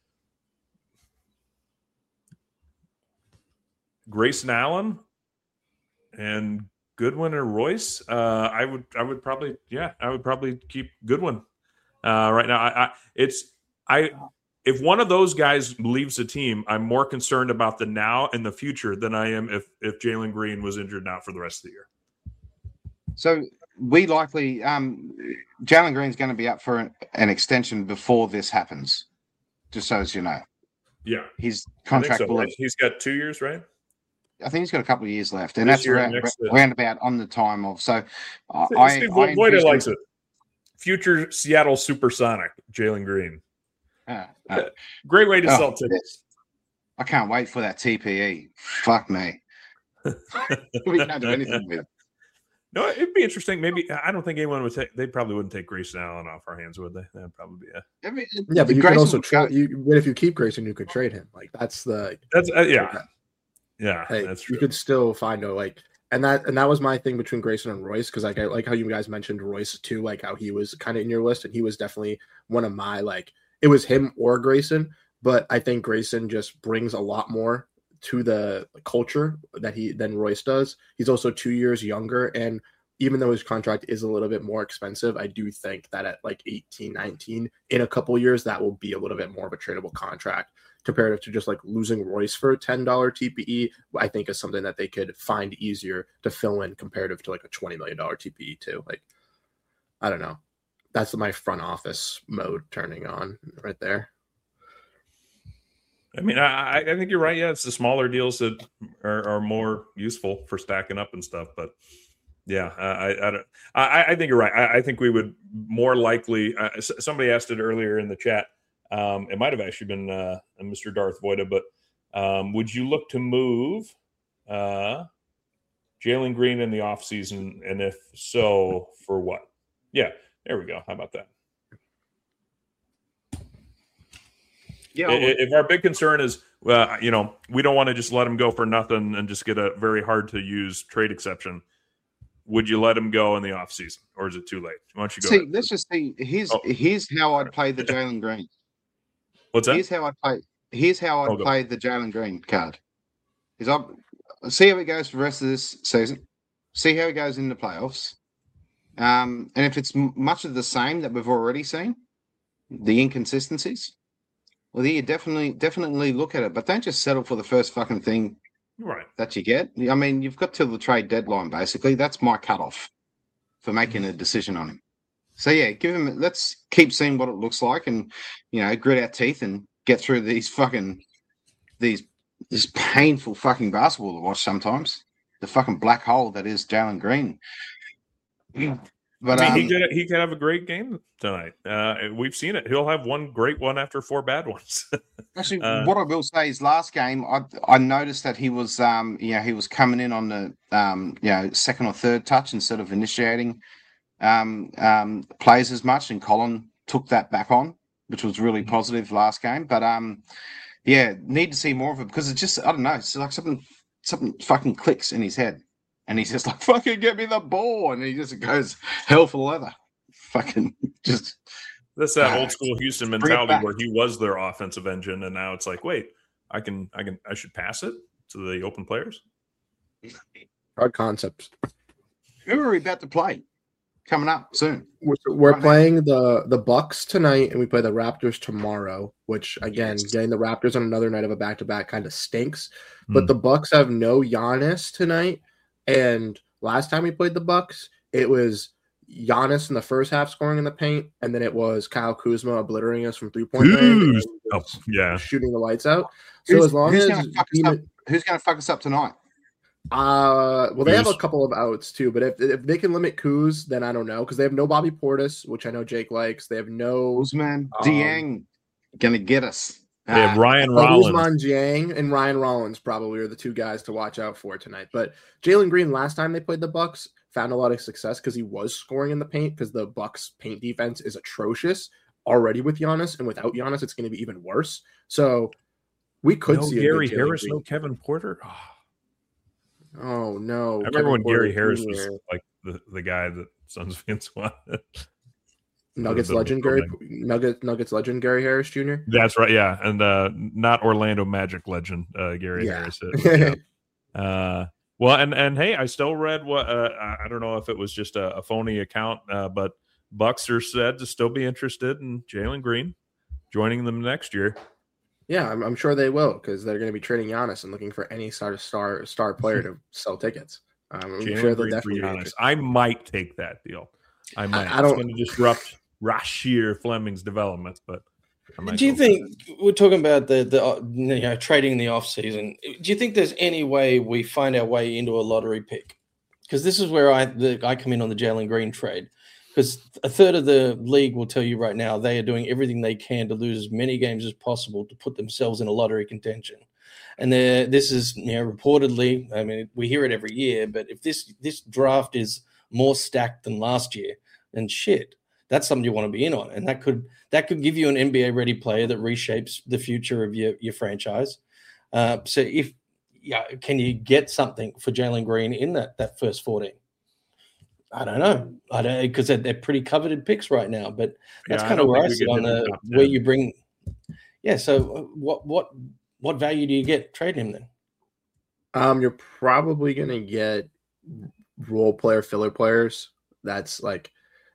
Grayson Allen and Goodwin or Royce. I would probably keep Goodwin right now. If one of those guys leaves the team, I'm more concerned about the now and the future than I am if Jalen Green was injured now for the rest of the year. So we likely Jalen Green's going to be up for an extension before this happens. Just so as you know, Yeah, his contract will. Right? He's got 2 years, right? I think he's got a couple of years left, and This that's year, round about on the time of. So, Steve Voida likes it. Future Seattle Supersonic, Jalen Green. Great way to sell tickets. I can't wait for that TPE. Fuck me. We can't do anything with it. No, it'd be interesting. Maybe I don't think anyone would take. They probably wouldn't take Grayson Allen off our hands, would they? That'd probably be yeah, but you can also trade. If you keep Grayson, you could trade him. Like that's yeah. Hey, That's true. You could still find and that was my thing between Grayson and Royce, because I like how you guys mentioned Royce too, like how he was kind of in your list, and he was definitely one of my it was him or Grayson, but I think Grayson just brings a lot more to the culture than Royce does. He's also 2 years younger, and even though his contract is a little bit more expensive, I do think that at 18, 19, in a couple years, that will be a little bit more of a tradable contract comparative to just losing Royce for a $10 TPE. I think is something that they could find easier to fill in comparative to a $20 million TPE too. I don't know. That's my front office mode turning on right there. I mean, I think you're right. Yeah, it's the smaller deals that are more useful for stacking up and stuff. But yeah, I think you're right. I think we would more likely. Somebody asked it earlier in the chat. It might have actually been Mr. Darth Voida, but would you look to move Jalen Green in the offseason? And if so, for what? Yeah, there we go. How about that? Yeah. If our big concern is, we don't want to just let him go for nothing and just get a very hard to use trade exception. Would you let him go in the offseason, or is it too late? Why don't you go? Let's just see. Here's how I'd play the Jalen Green. What's that? Here's how I'd play the Jalen Green card. I'll see how it goes for the rest of this season. See how it goes in the playoffs. And if it's much of the same that we've already seen, the inconsistencies, well, you definitely look at it. But don't just settle for the first fucking thing that you get. I mean, you've got till the trade deadline, basically. That's my cutoff for making a decision on him. So yeah, let's keep seeing what it looks like, and grit our teeth and get through these this painful fucking basketball to watch sometimes. The fucking black hole that is Jalen Green. But he could have a great game tonight. We've seen it. He'll have one great one after 4 bad ones. Actually, what I will say is, last game I noticed that he was he was coming in on the second or third touch instead of initiating plays as much, and Colin took that back on, which was really positive last game. But need to see more of it, because it's just, I don't know, it's like something fucking clicks in his head. And he's just like, fucking get me the ball. And he just goes hell for leather. Fucking just. That's that old school Houston mentality where he was their offensive engine. And now it's like, wait, I should pass it to the open players. Hard concepts. Who are we about to play? Coming up soon. We're playing the Bucks tonight, and we play the Raptors tomorrow, which, again, getting the Raptors on another night of a back-to-back kind of stinks. But the Bucks have no Giannis tonight. And last time we played the Bucks, it was Giannis in the first half scoring in the paint, and then it was Kyle Kuzma obliterating us from 3-point range, shooting the lights out. So who's going to fuck us up tonight? Well, they have a couple of outs too, but if they can limit Kuz, then I don't know, because they have no Bobby Portis, which I know Jake likes. They have no Usman Dieng gonna get us. They have Ryan Rollins. Usman Dieng and Ryan Rollins probably are the two guys to watch out for tonight. But Jalen Green, last time they played the Bucks, found a lot of success because he was scoring in the paint, because the Bucks paint defense is atrocious already with Giannis, and without Giannis, it's going to be even worse. So we could see Gary Harris, no Kevin Porter. Oh no! I remember when Gary Harris was like the guy that Suns fans wanted. Nuggets legend legend Gary Harris Jr. That's right, yeah, and not Orlando Magic legend Gary Harris. Well, and hey, I still read what I don't know if it was just a phony account, but Bucks are said to still be interested in Jalen Green joining them next year. Yeah, I'm sure they will, because they're going to be trading Giannis and looking for any sort of star player to sell tickets. I'm Jalen sure they'll Green for definitely be Giannis. interested. I might take that deal. I might. I don't- It's going to disrupt Rasheer Fleming's development, but I might Do you go for it. think we're talking about the trading in the off season? Do you think there's any way we find our way into a lottery pick? Because this is where I come in on the Jalen Green trade. Because a third of the league will tell you right now they are doing everything they can to lose as many games as possible to put themselves in a lottery contention. And this is, reportedly, I mean, we hear it every year, but if this draft is more stacked than last year, then shit, that's something you want to be in on. And that could give you an NBA ready player that reshapes the future of your franchise. So can you get something for Jalen Green in that first 14? I don't know. I don't, because they're pretty coveted picks right now, but that's kind of where I sit on where you bring. Yeah. So what value do you get? Trade him then. You're probably gonna get role player filler players. That's like,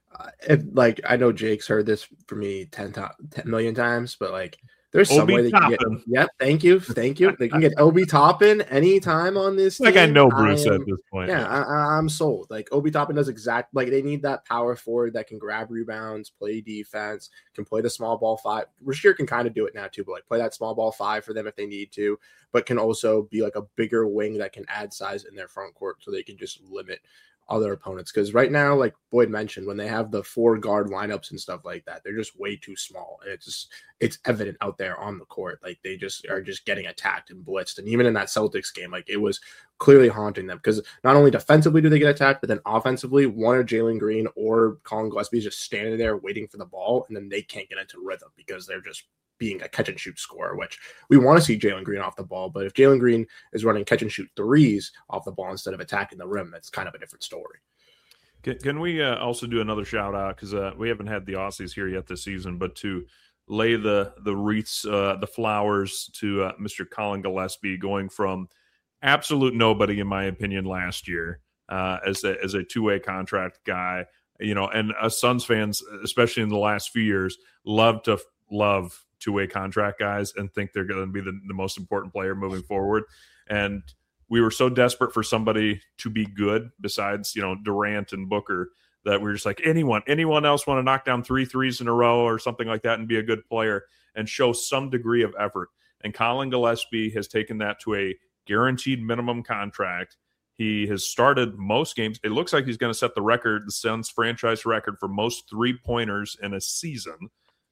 I know Jake's heard this from me 10 million times, but like, there's some way they can get. Yep, thank you. They can get Obi Toppin anytime on this team. Like I know Bruce at this point. Yeah, I'm sold. Like Obi Toppin does they need that power forward that can grab rebounds, play defense, can play the small ball 5. Rasheer can kind of do it now too, but like play that small ball 5 for them if they need to, but can also be like a bigger wing that can add size in their front court so they can just limit other opponents. Because right now, like Boyd mentioned, when they have the 4 guard lineups and stuff like that, they're just way too small, and it's evident out there on the court. Like they just are just getting attacked and blitzed. And even in that Celtics game, like it was clearly haunting them, because not only defensively do they get attacked, but then offensively, one of Jalen Green or Colin Gillespie is just standing there waiting for the ball, and then they can't get into rhythm because they're just being a catch and shoot scorer, which we want to see Jalen Green off the ball. But if Jalen Green is running catch and shoot threes off the ball instead of attacking the rim, that's kind of a different story. Can we also do another shout out, because we haven't had the Aussies here yet this season, but to lay the wreaths, the flowers to Mr. Colin Gillespie, going from absolute nobody, in my opinion, last year as a two-way contract guy, and us Suns fans, especially in the last few years, love two-way contract guys and think they're going to be the most important player moving forward. And we were so desperate for somebody to be good besides, Durant and Booker, that we were just like, anyone else want to knock down 3 threes in a row or something like that and be a good player and show some degree of effort. And Colin Gillespie has taken that to a guaranteed minimum contract. He has started most games. It looks like he's going to set the Suns franchise record for most 3-pointers in a season.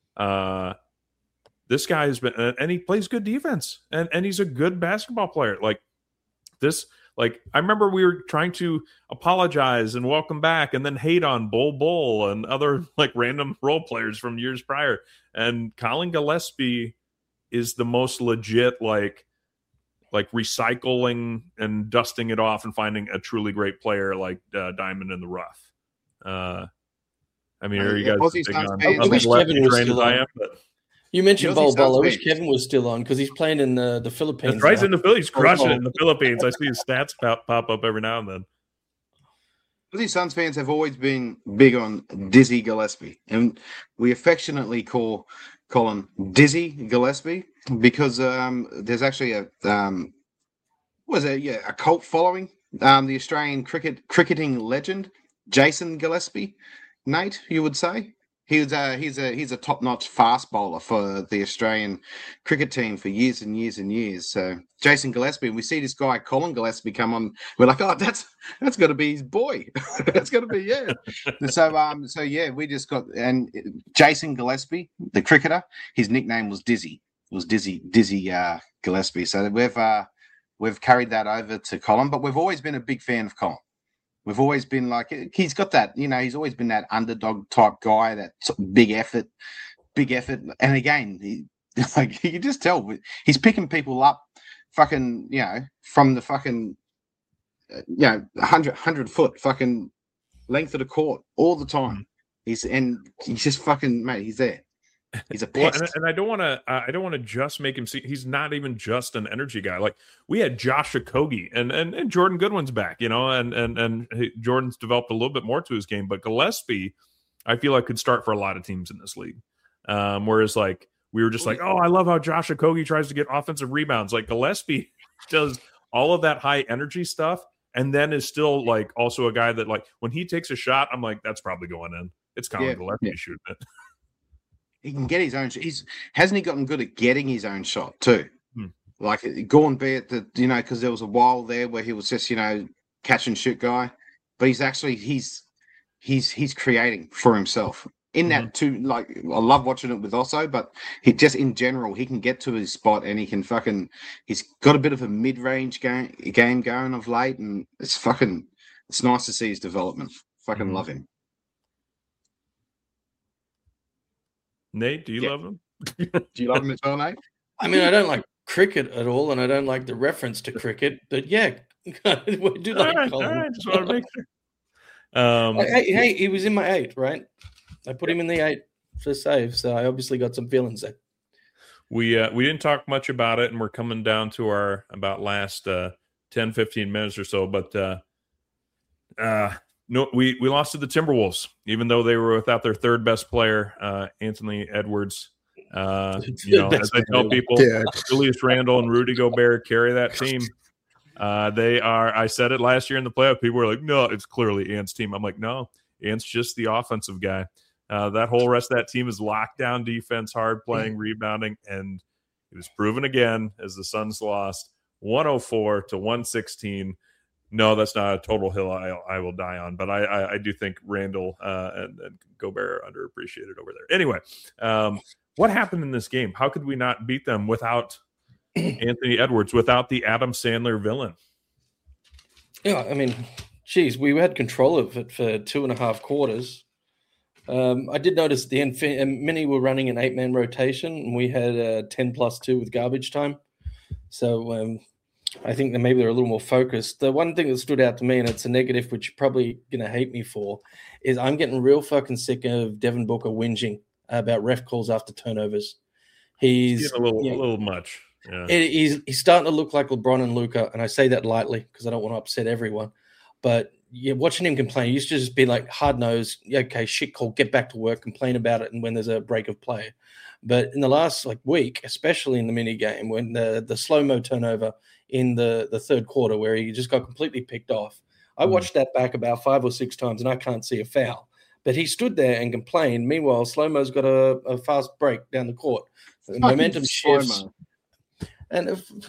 This guy has been, and he plays good defense, and he's a good basketball player. Like this, I remember we were trying to apologize and welcome back, and then hate on Bull and other random role players from years prior. And Colin Gillespie is the most legit, recycling and dusting it off and finding a truly great player like Diamond in the Rough. Are you guys big on Kevin was still on? You mentioned Bol. I wish big. Kevin was still on because he's playing in the Philippines. That's right, in the Philippines. He's crushing it in the Philippines. I see his stats pop up every now and then. Aussie Suns fans have always been big on Dizzy Gillespie, and we affectionately call Colin Dizzy Gillespie because there's actually a cult following. The Australian cricketing legend Jason Gillespie, Nate, you would say. He's a top-notch fast bowler for the Australian cricket team for years and years and years. So Jason Gillespie, and we see this guy Colin Gillespie come on. We're like, oh, that's got to be his boy. That's got to be we just got, and Jason Gillespie, the cricketer, his nickname was Dizzy. It was Dizzy Gillespie. So we've carried that over to Colin, but we've always been a big fan of Colin. We've always been he's got that, he's always been that underdog type guy, that big effort. And again, you can just tell he's picking people up fucking, from the fucking, 100 foot fucking length of the court all the time. He's just fucking, mate, he's there. He's a pest. Well, and I don't want to just make him see he's not even just an energy guy. Like we had Josh Okogie and Jordan Goodwin's back, and Jordan's developed a little bit more to his game, but Gillespie, I feel like could start for a lot of teams in this league. Whereas we were just oh, I love how Josh Okogie tries to get offensive rebounds. Like Gillespie does all of that high energy stuff and then is still like also a guy that like when he takes a shot, I'm like, that's probably going in. It's Colin Gillespie shooting it. He can get his own. Hasn't he gotten good at getting his own shot too? Like Gordon Beard, because there was a while there where he was just catch and shoot guy, but he's actually he's creating for himself in that too. Like I love watching it with Osso, but he just in general he can get to his spot and he can he's got a bit of a mid range game going of late, and it's nice to see his development. Fucking love him. Nate, do you love him? Do you love him as well, Nate? I mean, I don't like cricket at all, and I don't like the reference to cricket, but yeah, we do like Colin. All right, just want to make sure. Hey, he was in my 8, right? I put him in the 8 for save, so I obviously got some feelings there. We didn't talk much about it, and we're coming down to our about last 10, 15 minutes or so, but no, we lost to the Timberwolves, even though they were without their third best player, Anthony Edwards. As I tell people, Julius Randle and Rudy Gobert carry that team. They are. I said it last year in the playoff. People were like, "No, it's clearly Ant's team." I'm like, "No, Ant's just the offensive guy." That whole rest of that team is lockdown defense, hard playing, rebounding, and it was proven again as the Suns lost 104 to 116. No, that's not a total hill I will die on, but I do think Randle and Gobert are underappreciated over there. Anyway, what happened in this game? How could we not beat them without Anthony Edwards, without the Adam Sandler villain? Yeah, I mean, geez, we had control of it for 2.5 quarters. I did notice at the end, many were running an 8-man rotation, and we had 10+2 with garbage time. So I think that maybe they're a little more focused. The one thing that stood out to me, and it's a negative, which you're probably going to hate me for, is I'm getting real fucking sick of Devin Booker whinging about ref calls after turnovers. He's a little much. Yeah. He's starting to look like LeBron and Luka, and I say that lightly because I don't want to upset everyone. But watching him complain, he used to just be like hard-nosed, okay, shit call, get back to work, complain about it, and when there's a break of play. But in the last week, especially in the mini game, when the slow-mo turnover in the third quarter where he just got completely picked off, I watched that back about 5 or 6 times, and I can't see a foul. But he stood there and complained. Meanwhile, slow-mo's got a fast break down the court. The momentum shifts. And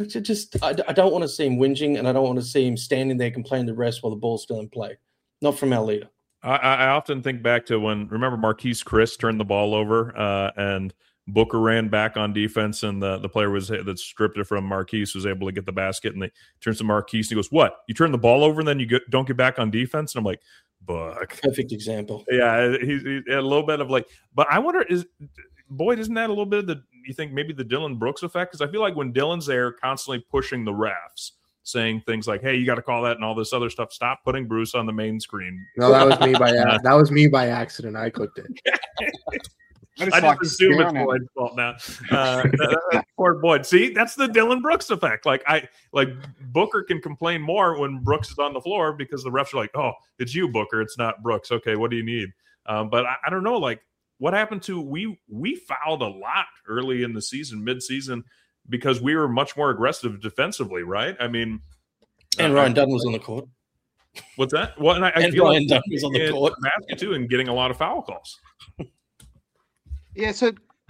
I don't want to see him whinging, and I don't want to see him standing there complaining to the refs while the ball's still in play. Not from our leader. I often think back to remember Marquise Chris turned the ball over and Booker ran back on defense, and the player that stripped it from Marquise was able to get the basket, and they turns to Marquise, and he goes, "What? You turn the ball over, and then you don't get back on defense?" And I'm like, "Buck." Perfect example. Yeah, he's a little bit of but I wonder, isn't that a little bit of you think maybe the Dylan Brooks effect? Because I feel like when Dylan's there constantly pushing the refs, saying things like, "Hey, you got to call that," and all this other stuff. Stop putting Bruce on the main screen. No, that was me by accident. I clicked it. I just assume it's Boyd's fault now. Poor Boyd. See, that's the Dylan Brooks effect. Booker can complain more when Brooks is on the floor because the refs are like, "Oh, it's you, Booker. It's not Brooks. Okay, what do you need?" But I don't know. What happened to we fouled a lot early in the season, mid-season, because we were much more aggressive defensively, right? I mean, and Ryan Dunn was on the court. What's that? Well, and I feel Ryan Dunn was on the court basket too, and getting a lot of foul calls. Yeah, so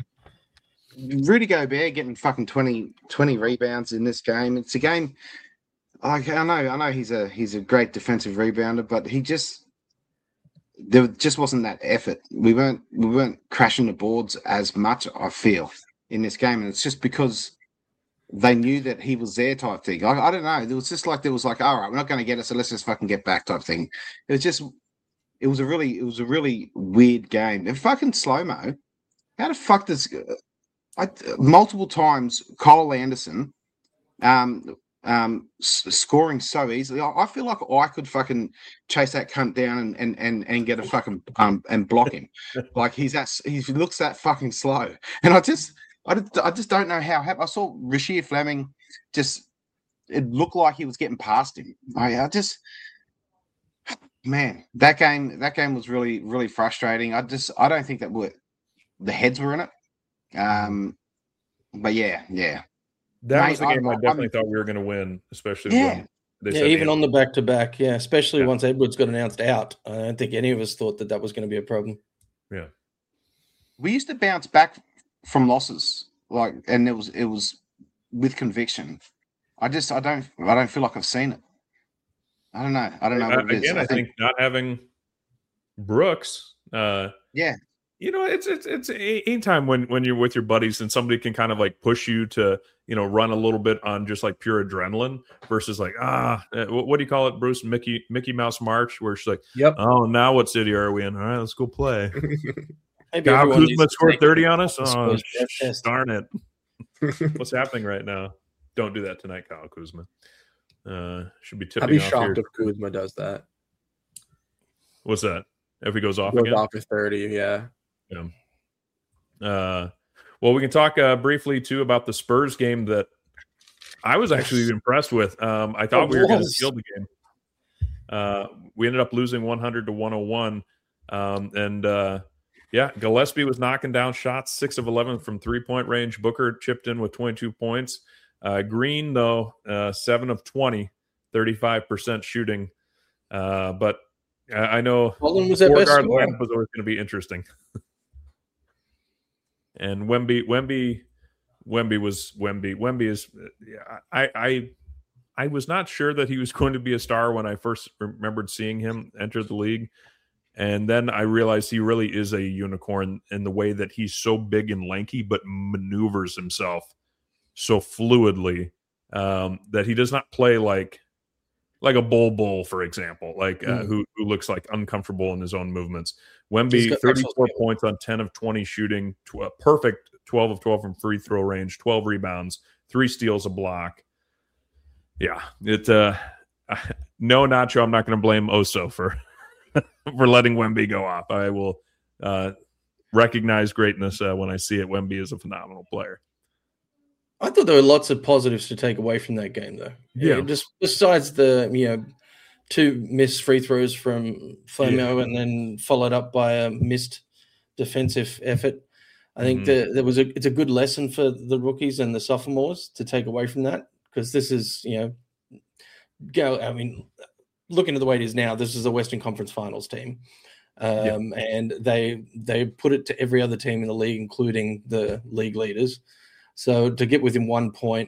Rudy Gobert getting fucking 20 rebounds in this game. It's a game. I know he's a great defensive rebounder, but there just wasn't that effort. We weren't crashing the boards as much, I feel, in this game, and it's just because they knew that he was there type thing. I don't know. There was like, all right, we're not going to get it, so let's just fucking get back type thing. It was a really weird game. And fucking slow-mo. How the fuck does multiple times Kyle Anderson scoring so easily? I feel like I could fucking chase that cunt down and get a fucking and block him. Like he looks that fucking slow, and I just don't know how. I saw Rasheed Fleming it looked like he was getting past him. Man, that game was really, really frustrating. I don't think that the heads were in it. But yeah. That was the game I definitely thought we were going to win, especially when said even on the Edwards. back-to-back, especially once Edwards got announced out. I don't think any of us thought that was going to be a problem. Yeah. We used to bounce back from losses, and it was with conviction. I don't feel like I've seen it. I don't know what it is. Again, I think not having Brooks. It's anytime when you're with your buddies and somebody can kind of like push you to run a little bit on just like pure adrenaline versus like what do you call it, Bruce? Mickey Mouse March, where she's like, yep. Oh, now what city are we in? All right, let's go play. Kyle Kuzma scored 30 on us. Oh, darn it! What's happening right now? Don't do that tonight, Kyle Kuzma. Should be tipping. I'd be off shocked here. if Kuzma does that. What's that? If he goes off Goes again? off at 30, yeah. Well, we can talk briefly too about the Spurs game that I was actually impressed with. I thought we were going to steal the game. We ended up losing 100-101, Gillespie was knocking down shots, 6 of 11 from 3-point range. Booker chipped in with 22 points. Green, though, 7 of 20, 35% shooting. But I know was their best guard scorer. lineup was always going to be interesting. And Wemby was Wemby. Wemby is. I was not sure that he was going to be a star when I first remembered seeing him enter the league, and then I realized he really is a unicorn in the way that he's so big and lanky, but maneuvers himself so fluidly that he does not play like a bull, for example, who looks like uncomfortable in his own movements. Wemby, 34 points on 10 of 20 shooting, a perfect 12 of 12 from free throw range, 12 rebounds, 3 steals, a block. Yeah, no, Nacho, I'm not going to blame Oso for letting Wemby go off. I will recognize greatness when I see it. Wemby is a phenomenal player. I thought there were lots of positives to take away from that game, though. Yeah. Just besides the 2 missed free throws from FOMO and then followed up by a missed defensive effort. I think it's a good lesson for the rookies and the sophomores to take away from that, because this is looking at the way it is now, this is a Western Conference Finals team. And they put it to every other team in the league, including the league leaders. So to get within 1 point,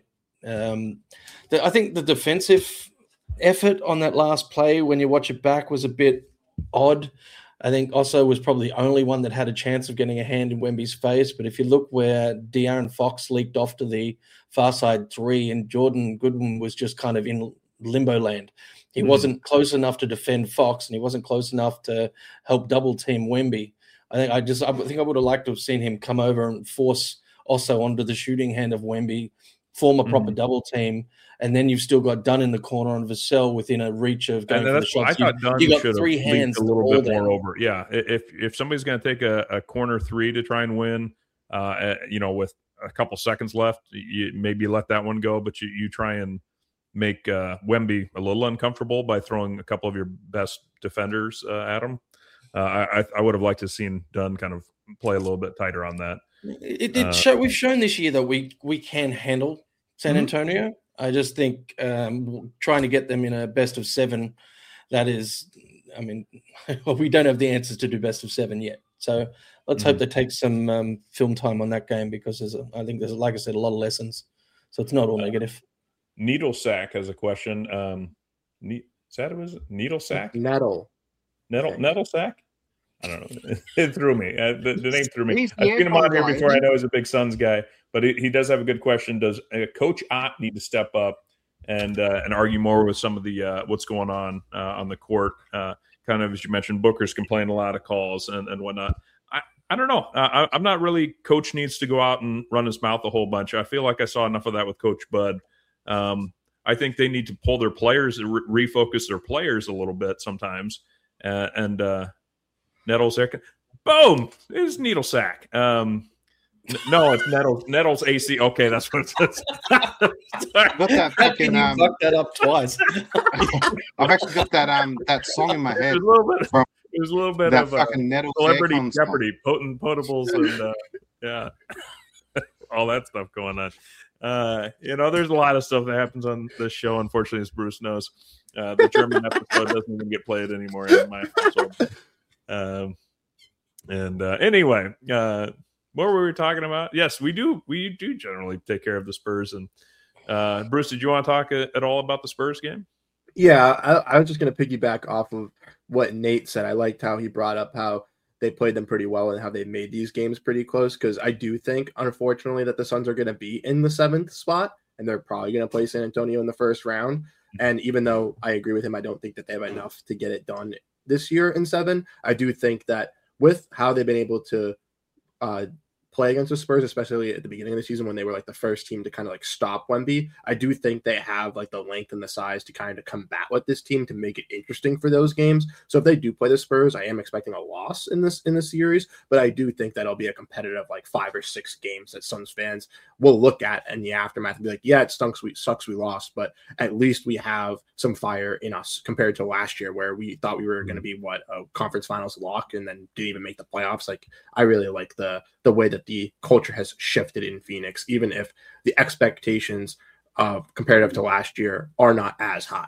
I think the defensive effort on that last play, when you watch it back, was a bit odd. I think Oso was probably the only one that had a chance of getting a hand in Wemby's face. But if you look where De'Aaron Fox leaked off to the far side 3 and Jordan Goodwin was just kind of in limbo land, he wasn't close enough to defend Fox and he wasn't close enough to help double team Wemby. I think I would have liked to have seen him come over and force Oso onto the shooting hand of Wemby, form a proper double team, and then you've still got Dunn in the corner on Vassell within a reach of going for the shots. I thought Dunn you got should 3 have hands a little bit more over. Yeah, if somebody's going to take a corner 3 to try and win, with a couple seconds left, you maybe let that one go, but you try and make Wemby a little uncomfortable by throwing a couple of your best defenders at him. I would have liked to have seen Dunn kind of play a little bit tighter on that. We've shown this year that we can handle San Antonio. I just think trying to get them in a best of 7, that is, we don't have the answers to do best of 7 yet. So let's hope they take some film time on that game, because I think there's, like I said, a lot of lessons. So it's not all negative. Needle Sack has a question. Is that was Needle Sack? Nettle Sack? I don't know. It threw me. The name threw me. I've seen him on here before. I know he's a big Suns guy, but he does have a good question. Does Coach Ott need to step up and argue more with some of the what's going on the court? Kind of, as you mentioned, Booker's complaining a lot of calls and whatnot. I don't know. I'm not really. Coach needs to go out and run his mouth a whole bunch. I feel like I saw enough of that with Coach Bud. I think they need to pull their players, refocus their players a little bit sometimes, and Nettles there. Boom! It's Needle Sack. No, it's Nettles AC. Okay, that's what it says. Got that fucking, fucked that up twice. I've actually got that song in my head. There's a little bit that of fucking Nettles Celebrity Jeopardy, potables, and all that stuff going on. There's a lot of stuff that happens on this show. Unfortunately, as Bruce knows, the German episode doesn't even get played anymore in my household. Anyway, what were we talking about? Yes, we do generally take care of the Spurs. And Bruce, did you want to talk at all about the Spurs game? Yeah, I was just going to piggyback off of what Nate said. I liked how he brought up how they played them pretty well and how they made these games pretty close, because I do think, unfortunately, that the Suns are going to be in the 7th spot, and they're probably going to play San Antonio in the first round. And even though I agree with him, I don't think that they have enough to get it done this year in 7. I do think that with how they've been able to play against the Spurs, especially at the beginning of the season when they were like the first team to kind of like stop Wemby, I do think they have like the length and the size to kind of combat with this team to make it interesting for those games. So if they do play the Spurs, I am expecting a loss in this series, but I do think that'll be a competitive like 5 or 6 games that Suns fans will look at in the aftermath and be like, yeah, it sucks we lost, but at least we have some fire in us compared to last year where we thought we were going to be a conference finals lock and then didn't even make the playoffs. Like, I really like the way that the culture has shifted in Phoenix, even if the expectations comparative to last year are not as high.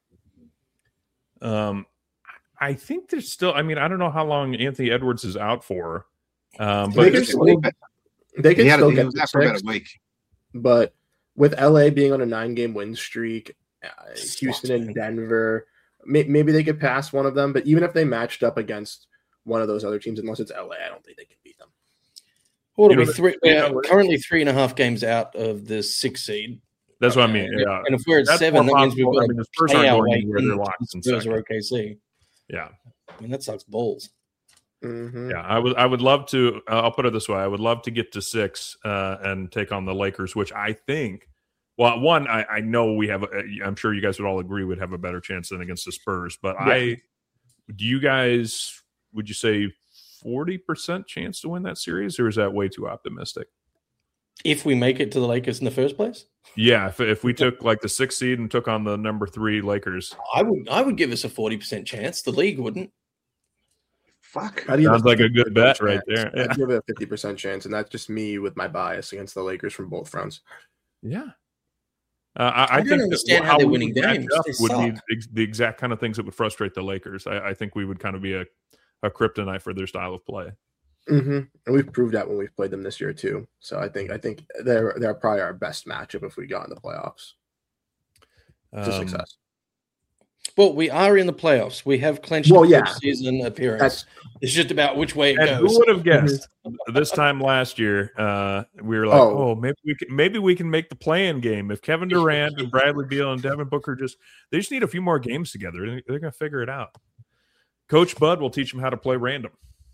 I think there's still, I don't know how long Anthony Edwards is out for, but they can still get out for about a week. But with LA being on a 9-game win streak, Houston and Denver, maybe they could pass one of them. But even if they matched up against one of those other teams, unless it's LA, I don't think they can beat them. Well, it'll be currently 3.5 games out of the 6th seed. That's what I mean. Yeah. And if we're at 7, that means we've got to Spurs pay our aren't way going where they're locked in Spurs second. or OKC. Yeah. That sucks balls. Mm-hmm. Yeah, I would love to. I'll put it this way: I would love to get to 6 and take on the Lakers, which I think. Well, one, I know we have. I'm sure you guys would all agree would have a better chance than against the Spurs. But Yeah. Would you say 40% chance to win that series, or is that way too optimistic? If we make it to the Lakers in the first place? Yeah, if we took like the 6th seed and took on the number 3 Lakers, I would give us a 40% chance. The league wouldn't. Fuck. sounds like a good bet right there. Yeah. I'd give it a 50% chance, and that's just me with my bias against the Lakers from both fronts. Yeah. I don't think understand how they're winning games. They would suck. need the exact kind of things that would frustrate the Lakers. I think we would kind of be a kryptonite for their style of play. Mm-hmm. And we've proved that when we've played them this year too. So I think they're probably our best matchup if we got in the playoffs. To success. Well, we are in the playoffs. We have clinched season appearance. It's just about which way it goes. Who would have guessed this time last year? We were like, maybe we can make the play-in game if Kevin Durant and Bradley Beal and Devin Booker just need a few more games together. They're going to figure it out. Coach Bud will teach them how to play random.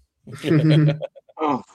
Oh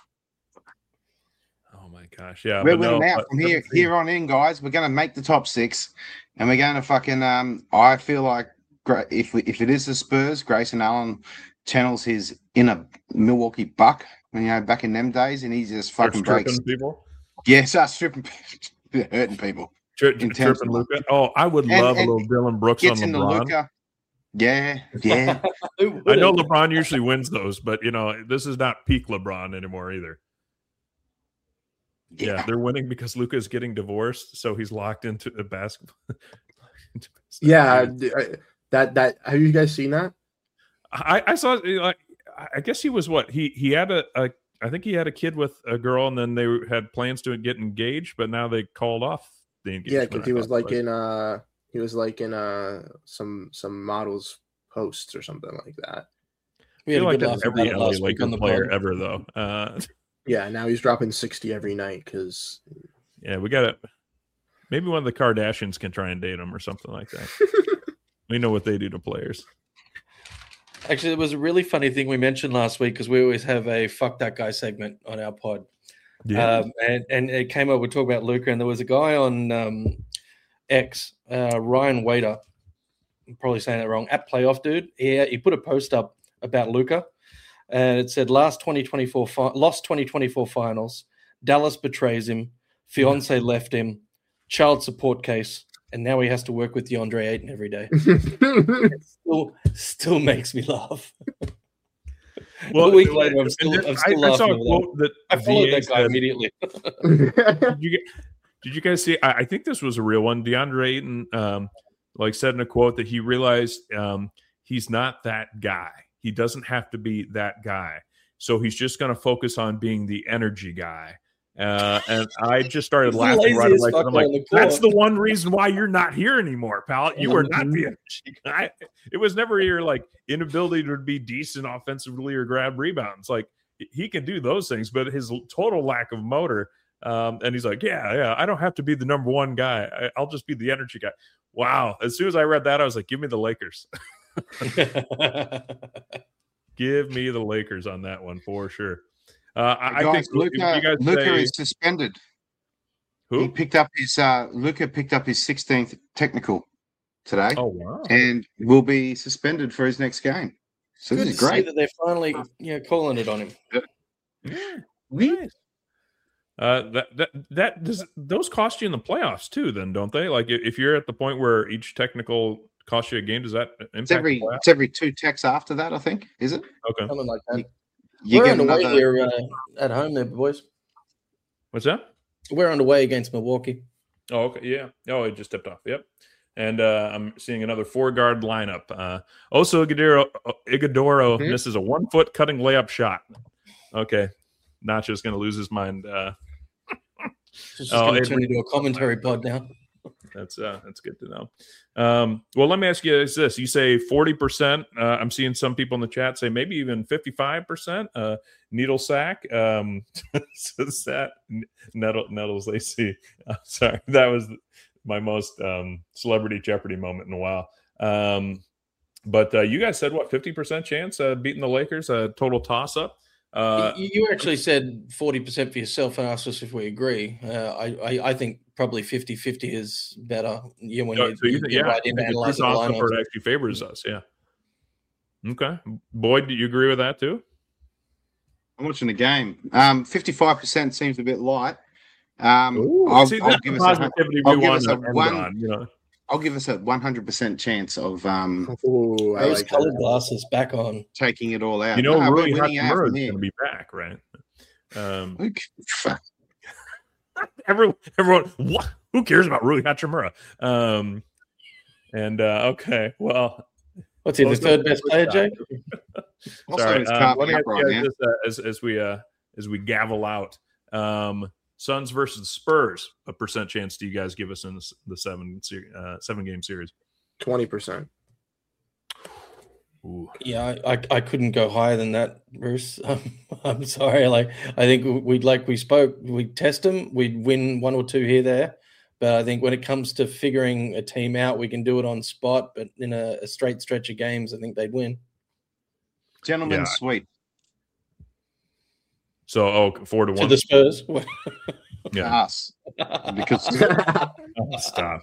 my gosh! Yeah, we're winning out from here on in, guys. We're going to make the top 6, and we're going to fucking. I feel like if it is the Spurs, Grayson Allen channels his inner Milwaukee Buck, back in them days, and he just fucking breaks people. Yeah, starts stripping, hurting people. Tripping Luka. Oh, I would love a little Dylan Brooks on LeBron. Yeah. I know LeBron usually wins those, but this is not peak LeBron anymore either. Yeah, they're winning because Luka is getting divorced, so he's locked into the basketball. Yeah, that have you guys seen that? I saw. Like, I guess he was what he had I think he had a kid with a girl, and then they had plans to get engaged, but now they called off the engagement. Yeah, because he was in some models posts or something like that. We had I feel like that's every LA Lakers player ever, though. Yeah, now he's dropping 60 every night because. Yeah, we got it. Maybe one of the Kardashians can try and date him or something like that. We know what they do to players. Actually, it was a really funny thing we mentioned last week because we always have a "fuck that guy" segment on our pod. Yeah, and it came up. We talked about Luka, and there was a guy on X, Ryan Wader. I'm probably saying that wrong. At Playoff Dude, he put a post up about Luka, and it said lost 2024 finals. Dallas betrays him. Fiance left him. Child support case. And now he has to work with DeAndre Ayton every day. It still makes me laugh. Well, a week later, I'm still laughing. I saw a quote that I followed that guy immediately. Did you guys see? I think this was a real one. DeAndre Ayton, said in a quote that he realized he's not that guy. He doesn't have to be that guy. So he's just going to focus on being the energy guy. And I just started laughing right away. I'm like, that's the one reason why you're not here anymore, pal. You are not the energy guy. It was never your inability to be decent offensively or grab rebounds. Like he can do those things, but his total lack of motor. And he's like, yeah, I don't have to be the number one guy. I'll just be the energy guy. Wow. As soon as I read that, I was like, give me the Lakers. Give me the Lakers on that one for sure. I think Luka is suspended. Who? He picked up his Luka picked up his 16th technical today. Oh wow! And will be suspended for his next game. So Good this is to see great that they're finally calling it on him. Nice. That does those cost you in the playoffs too? Then don't they? Like if you're at the point where each technical costs you a game, does that impact? It's every 2 techs after that, I think. Is it? Okay. Something like that. We're underway here at home there, boys. What's that? We're underway against Milwaukee. Oh, okay. Yeah. Oh, it just tipped off. Yep. And I'm seeing another 4-guard lineup. Oso Ighodaro misses a 1-foot cutting layup shot. Okay. Nacho's going to lose his mind. It's going to turn into a commentary pod now. That's good to know. Well, let me ask you this. You say 40%. I'm seeing some people in the chat say maybe even 55%. Needle sack. So that Nettles AC. Sorry, that was my most celebrity Jeopardy moment in a while. But you guys said what? 50% chance beating the Lakers? A total toss up. You actually said 40% for yourself and asked us if we agree. I think probably 50-50 is better. You get right into analyzing the lineup. It actually favors us, yeah. Okay. Boyd, do you agree with that too? I'm watching the game. 55% seems a bit light. I'll give us a 100% chance of those colored glasses back on, taking it all out. Rui Hachimura is going to be back, right? Everyone, what? Who cares about Rui Hachimura? Okay, well, what's he, the third best player, Jake? Sorry, let me ask you this, as we gavel out. Suns versus Spurs. A percent chance do you guys give us in the 7-game series? 20%. Ooh. Yeah, I couldn't go higher than that, Bruce. I'm sorry. I think we'd test them. We'd win 1 or 2 here, there. But I think when it comes to figuring a team out, we can do it on spot. But in a straight stretch of games, I think they'd win. Gentlemen's sweep. So, 4-1 to the Spurs. Yeah, us because stop.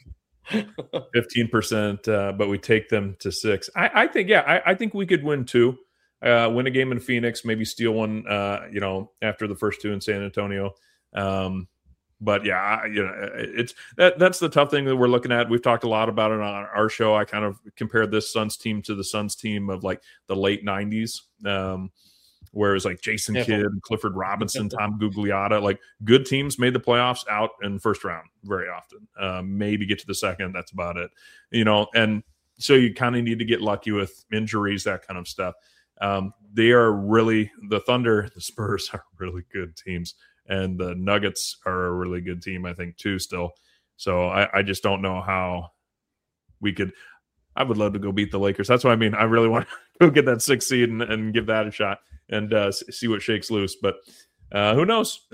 15%, but we take them to 6. I think, I think we could win 2, win a game in Phoenix, maybe steal one, after the first 2 in San Antonio. But it's that's the tough thing that we're looking at. We've talked a lot about it on our show. I kind of compared this Suns team to the Suns team of the late 90s. Where it was Jason Kidd, Clifford Robinson, Tom Gugliotta. Good teams made the playoffs out in first round very often. Maybe get to the second. That's about it. And so you kind of need to get lucky with injuries, that kind of stuff. They are really – the Thunder, the Spurs are really good teams. And the Nuggets are a really good team, I think, too, still. So I just don't know how we could – I would love to go beat the Lakers. That's what I mean. I really want to go get that 6th seed and give that a shot. And see what shakes loose. But who knows?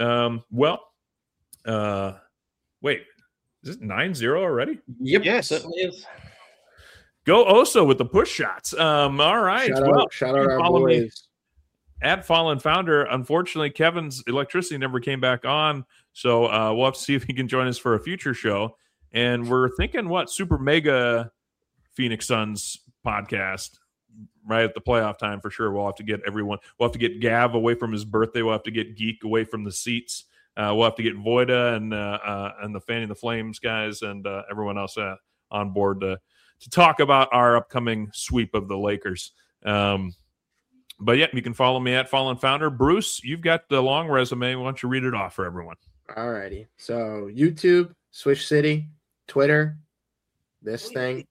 Wait, is it 9-0 already? Yep. Yes. Certainly is. Go Oso with the push shots. All right. Shout out our boys. At Fallen Founder. Unfortunately, Kevin's electricity never came back on. So we'll have to see if he can join us for a future show. And we're thinking, Super Mega Phoenix Suns podcast. Right at the playoff time for sure. We'll have to get everyone. We'll have to get Gav away from his birthday. We'll have to get Geek away from the seats. We'll have to get Voida and the Fanning the Flames guys and everyone else on board to talk about our upcoming sweep of the Lakers. But yeah, you can follow me at Fallen Founder. Bruce, you've got the long resume. Why don't you read it off for everyone? Alrighty. So YouTube, Swish City, Twitter, this thing.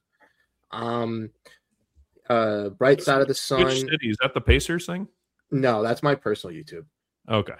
Bright Side of the Sun. Which city? Is that the Pacers thing? No, that's my personal YouTube. Okay.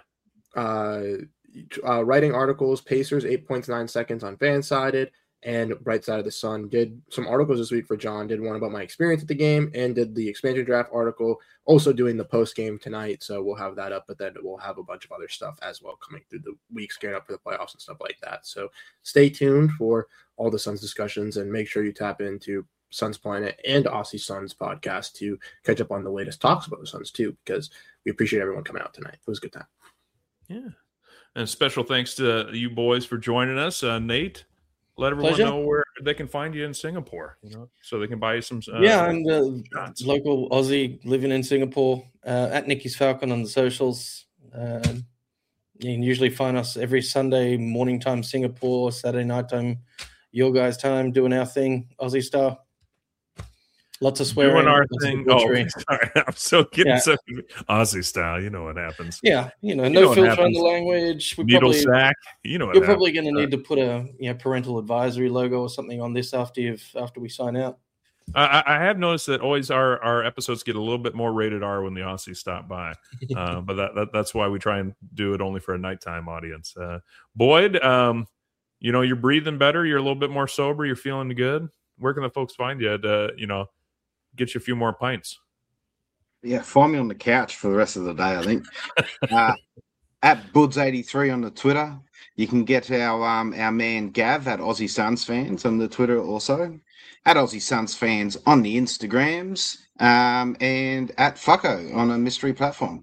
Writing articles, Pacers 8.9 seconds on Fansided, and Bright Side of the Sun. Did some articles this week for John. Did one about my experience at the game, and did the expansion draft article. Also doing the post game tonight, so we'll have that up. But then we'll have a bunch of other stuff as well coming through the weeks, getting up for the playoffs and stuff like that. So stay tuned for all the Suns discussions, and make sure you tap into Suns Planet and Aussie Suns podcast to catch up on the latest talks about the Suns too, because we appreciate everyone coming out tonight. It was a good time. Yeah. And special thanks to you boys for joining us. Nate, let everyone know where they can find you in Singapore, so they can buy you some. I'm the local Aussie living in Singapore, at Nicky's Falcon on the socials. You can usually find us every Sunday morning time Singapore, Saturday night time, your guys' time, doing our thing, Aussie style. Lots of swearing. Doing our thing. Oh, sorry. I'm so Aussie style. You know what happens. Yeah, no filter on the language. Needle sack. You know what You're probably going to need to put a parental advisory logo or something on this after we sign out. I have noticed that always our episodes get a little bit more rated R when the Aussies stop by, but that's why we try and do it only for a nighttime audience. Boyd, you're breathing better. You're a little bit more sober. You're feeling good. Where can the folks find you? Get you a few more pints. Yeah, find me on the couch for the rest of the day, I think. At Buds83 on the Twitter. You can get our man Gav at Aussie Suns Fans on the Twitter also. At Aussie Suns Fans on the Instagrams. And at Fucko on a mystery platform.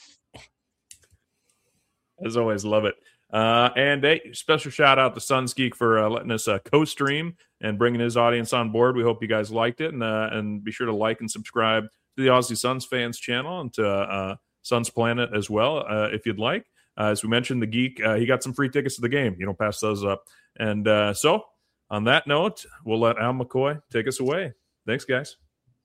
As always, love it. And a special shout out to Suns Geek for letting us co-stream and bringing his audience on board. We hope you guys liked it, and be sure to like and subscribe to the Aussie Suns Fans channel and to Suns Planet as well, if you'd like. As we mentioned, the Geek, he got some free tickets to the game. You don't pass those up. And so, on that note, we'll let Al McCoy take us away. Thanks, guys.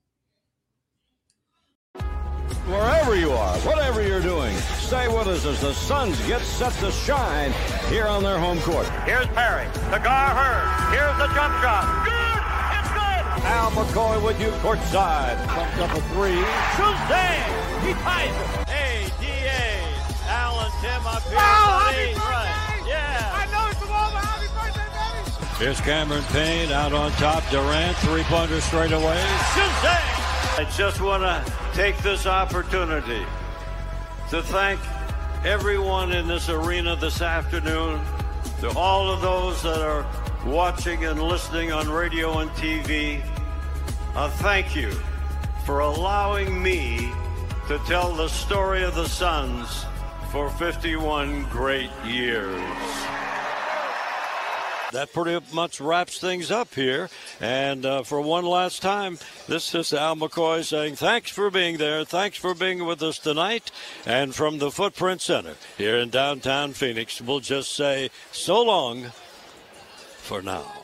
Wherever you are, whatever you're doing, stay with us as the Suns get set to shine here on their home court. Here's Perry. Cigar Hurd. Here's the jump shot. Good! It's good! Al McCoy with you courtside. Pumped up a three. Shazam! He ties it. ADA. Al and Tim up here. happy birthday! Right. Yeah. I know it's the moment. Happy birthday, baby! Here's Cameron Payne out on top. Durant, three-pointer straight away. Shazam! I just want to take this opportunity to thank everyone in this arena this afternoon, to all of those that are watching and listening on radio and TV. Thank you for allowing me to tell the story of the Suns for 51 great years. That pretty much wraps things up here. And for one last time, this is Al McCoy saying thanks for being there. Thanks for being with us tonight. And from the Footprint Center here in downtown Phoenix, we'll just say so long for now.